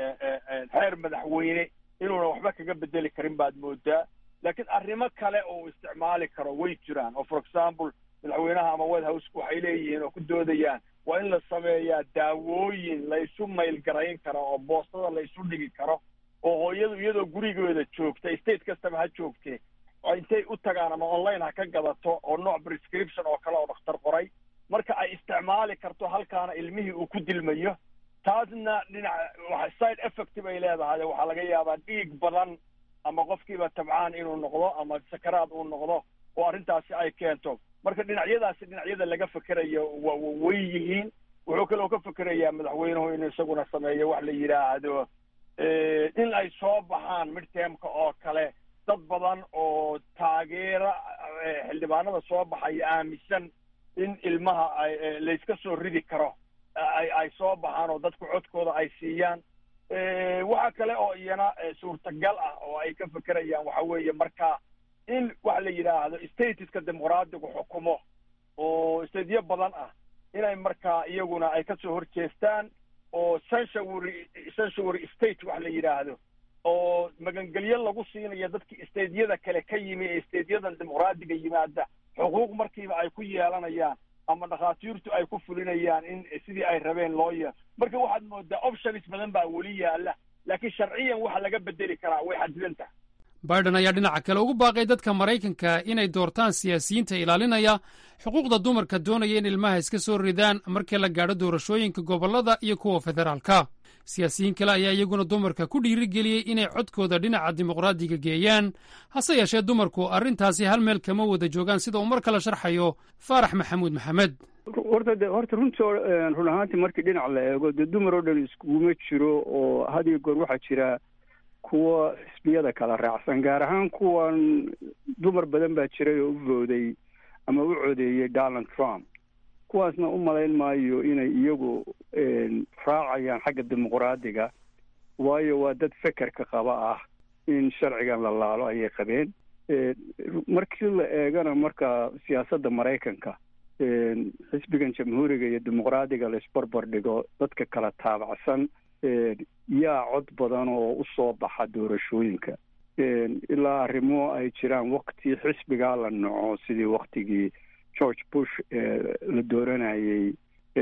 [SPEAKER 15] xeer madaxweyne inuuna waxba kaga bedeli karin baad moodaa. laakiin arrimo kale oo uu isticmaali karo way jiraan oo for example madaxweynaha ama white house waxay leeyihiin oo ku doodayaan waa in la sameeyaa daawooyin la isu mayl garayn karo oo boostada la isu dhigi karo oo hooyadu iyadoo gurigooda joogta state kastaba ha joogtee intay u tagaan ama online ha ka gadato oo nooc prescription oo kale oo dhakhtar qoray marka ay isticmaali karto halkaana ilmihii uu ku dilmayo. taasna dhinaca side effect bay leedahay. waxaa laga yaabaa dhiig badan ama qofkiiba tabcaan inuu noqdo ama sakaraad uu noqdo oo arrintaasi ay keento. marka dhinacyadaasi dhinacyada laga fekerayo way yihiin. wuxuu kaloo ka fekerayaa madaxweynuhu inuu isaguna sameeyo wax la yidhaahdo in ay soo baxaan midtermka oo kale dad badan oo taageera xildhibaanada soo baxaya aaminsan in ilmaha ay layska soo ridi karo ay ay soo baxaan oo dadku codkooda ay siiyaan. waxa kale oo iyana suurtagal ah oo ay ka fekerayaan waxa weeye markaa in waxa la yidhaahdo statiska dimuqraadigu xukumo oo stateyo badan ah inay markaa iyaguna ay kasoo horjeestaan oo sanctuary sanctuary state waxa la yidhaahdo oo magangelyo lagu siinayo dadkii stateyada kale ka yimi ee stateyadan dimuqraadiga yimaada xuquuq markiiba ay ku yeelanayaan ama dhakhaatiirtu ay ku fulinayaan in sidii ay rabeen loo yeelo. marka waxaad moodaa options badan baa weli yaalla laakiin sharciyan waxa laga bedeli karaa way xadidan tahay.
[SPEAKER 14] biden ayaa dhinaca kale ugu baaqay dadka maraykanka inay doortaan siyaasiyiinta ilaalinaya xuquuqda dumarka doonaya in ilmaha iska soo ridaan markii la gaadho doorashooyinka gobollada iyo kuwa federaalka. siyaasiyiin kale ayaa iyaguna dumarka ku dhiirigeliyey inay codkooda dhinaca dimuqraadiga geeyaan. hase yeeshee dumarku arrintaasi hal meel kama wada joogaan sida uu mar kale sharxayo faarax maxamuud maxamed.
[SPEAKER 16] horta de horta runtii run ahaantii markii dhinac la eego dee dumar oo dhan iskuguma jiro oo had iyo goor waxaa jira kuwa xisbiyada kala raacsan gaar ahaan kuwan dumar badan baa jiray oo u vooday ama u codeeyey donald trump. kuwaasna u malayn maayo inay iyagu raacayaan xagga dimuqraadiga waayo waa dad fekerka qaba ah in sharcigan la laalo ayay qabeen. markii la eegana marka siyaasadda maraykanka xisbigan jamhuuriga iyo dimuqraadiga la isbarbar dhigo dadka kala taabacsan yaa cod badan oo u soo baxa doorashooyinka ilaa arrimo ay jiraan wakti xisbigaa la naco sidii waktigii george bush la dooranayay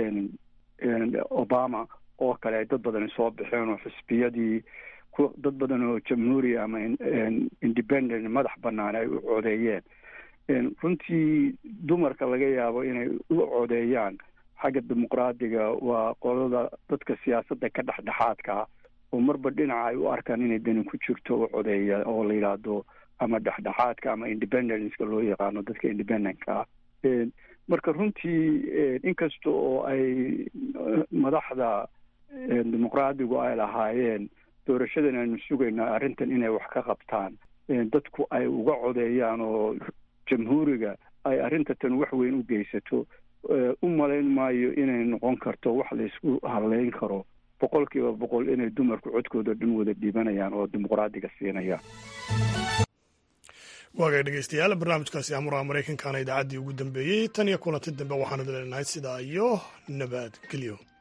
[SPEAKER 16] obama oo kale ay dad badani soo baxeen oo xisbiyadii dad badan oo jamhuuri ama independent madax bannaan ay u codeeyeen. runtii dumarka laga yaabo inay u codeeyaan xagga dimuqraadiga waa qolada dadka siyaasadda ka dhexdhexaadka oo marba dhinaca ay u arkaan inay dani ku jirto u codeeya oo la yidhaahdo ama dhexdhexaadka ama independenceka loo yaqaano dadka independentka ah. marka runtii inkasta oo ay madaxda dimuqraadigu ay lahaayeen doorashadan aynu sugaynaa arrintan inay wax ka qabtaan dadku ay uga codeeyaan oo jamhuuriga ay arrinta tan wax weyn u geysato u malayn maayo inay noqon karto wax la isku hadleyn karo boqol kiiba boqol inay dumarku codkooda dhan wada dhiibanayaan oo dimuqraadiga siinayaan.
[SPEAKER 1] waagay dhegeystayaal barnaamijkaasi amuraha maraykankaana idaacaddii ugu dambeeyey tan iyo kulanti dambe waxaanu leenahay sidaa iyo nabadgelyo.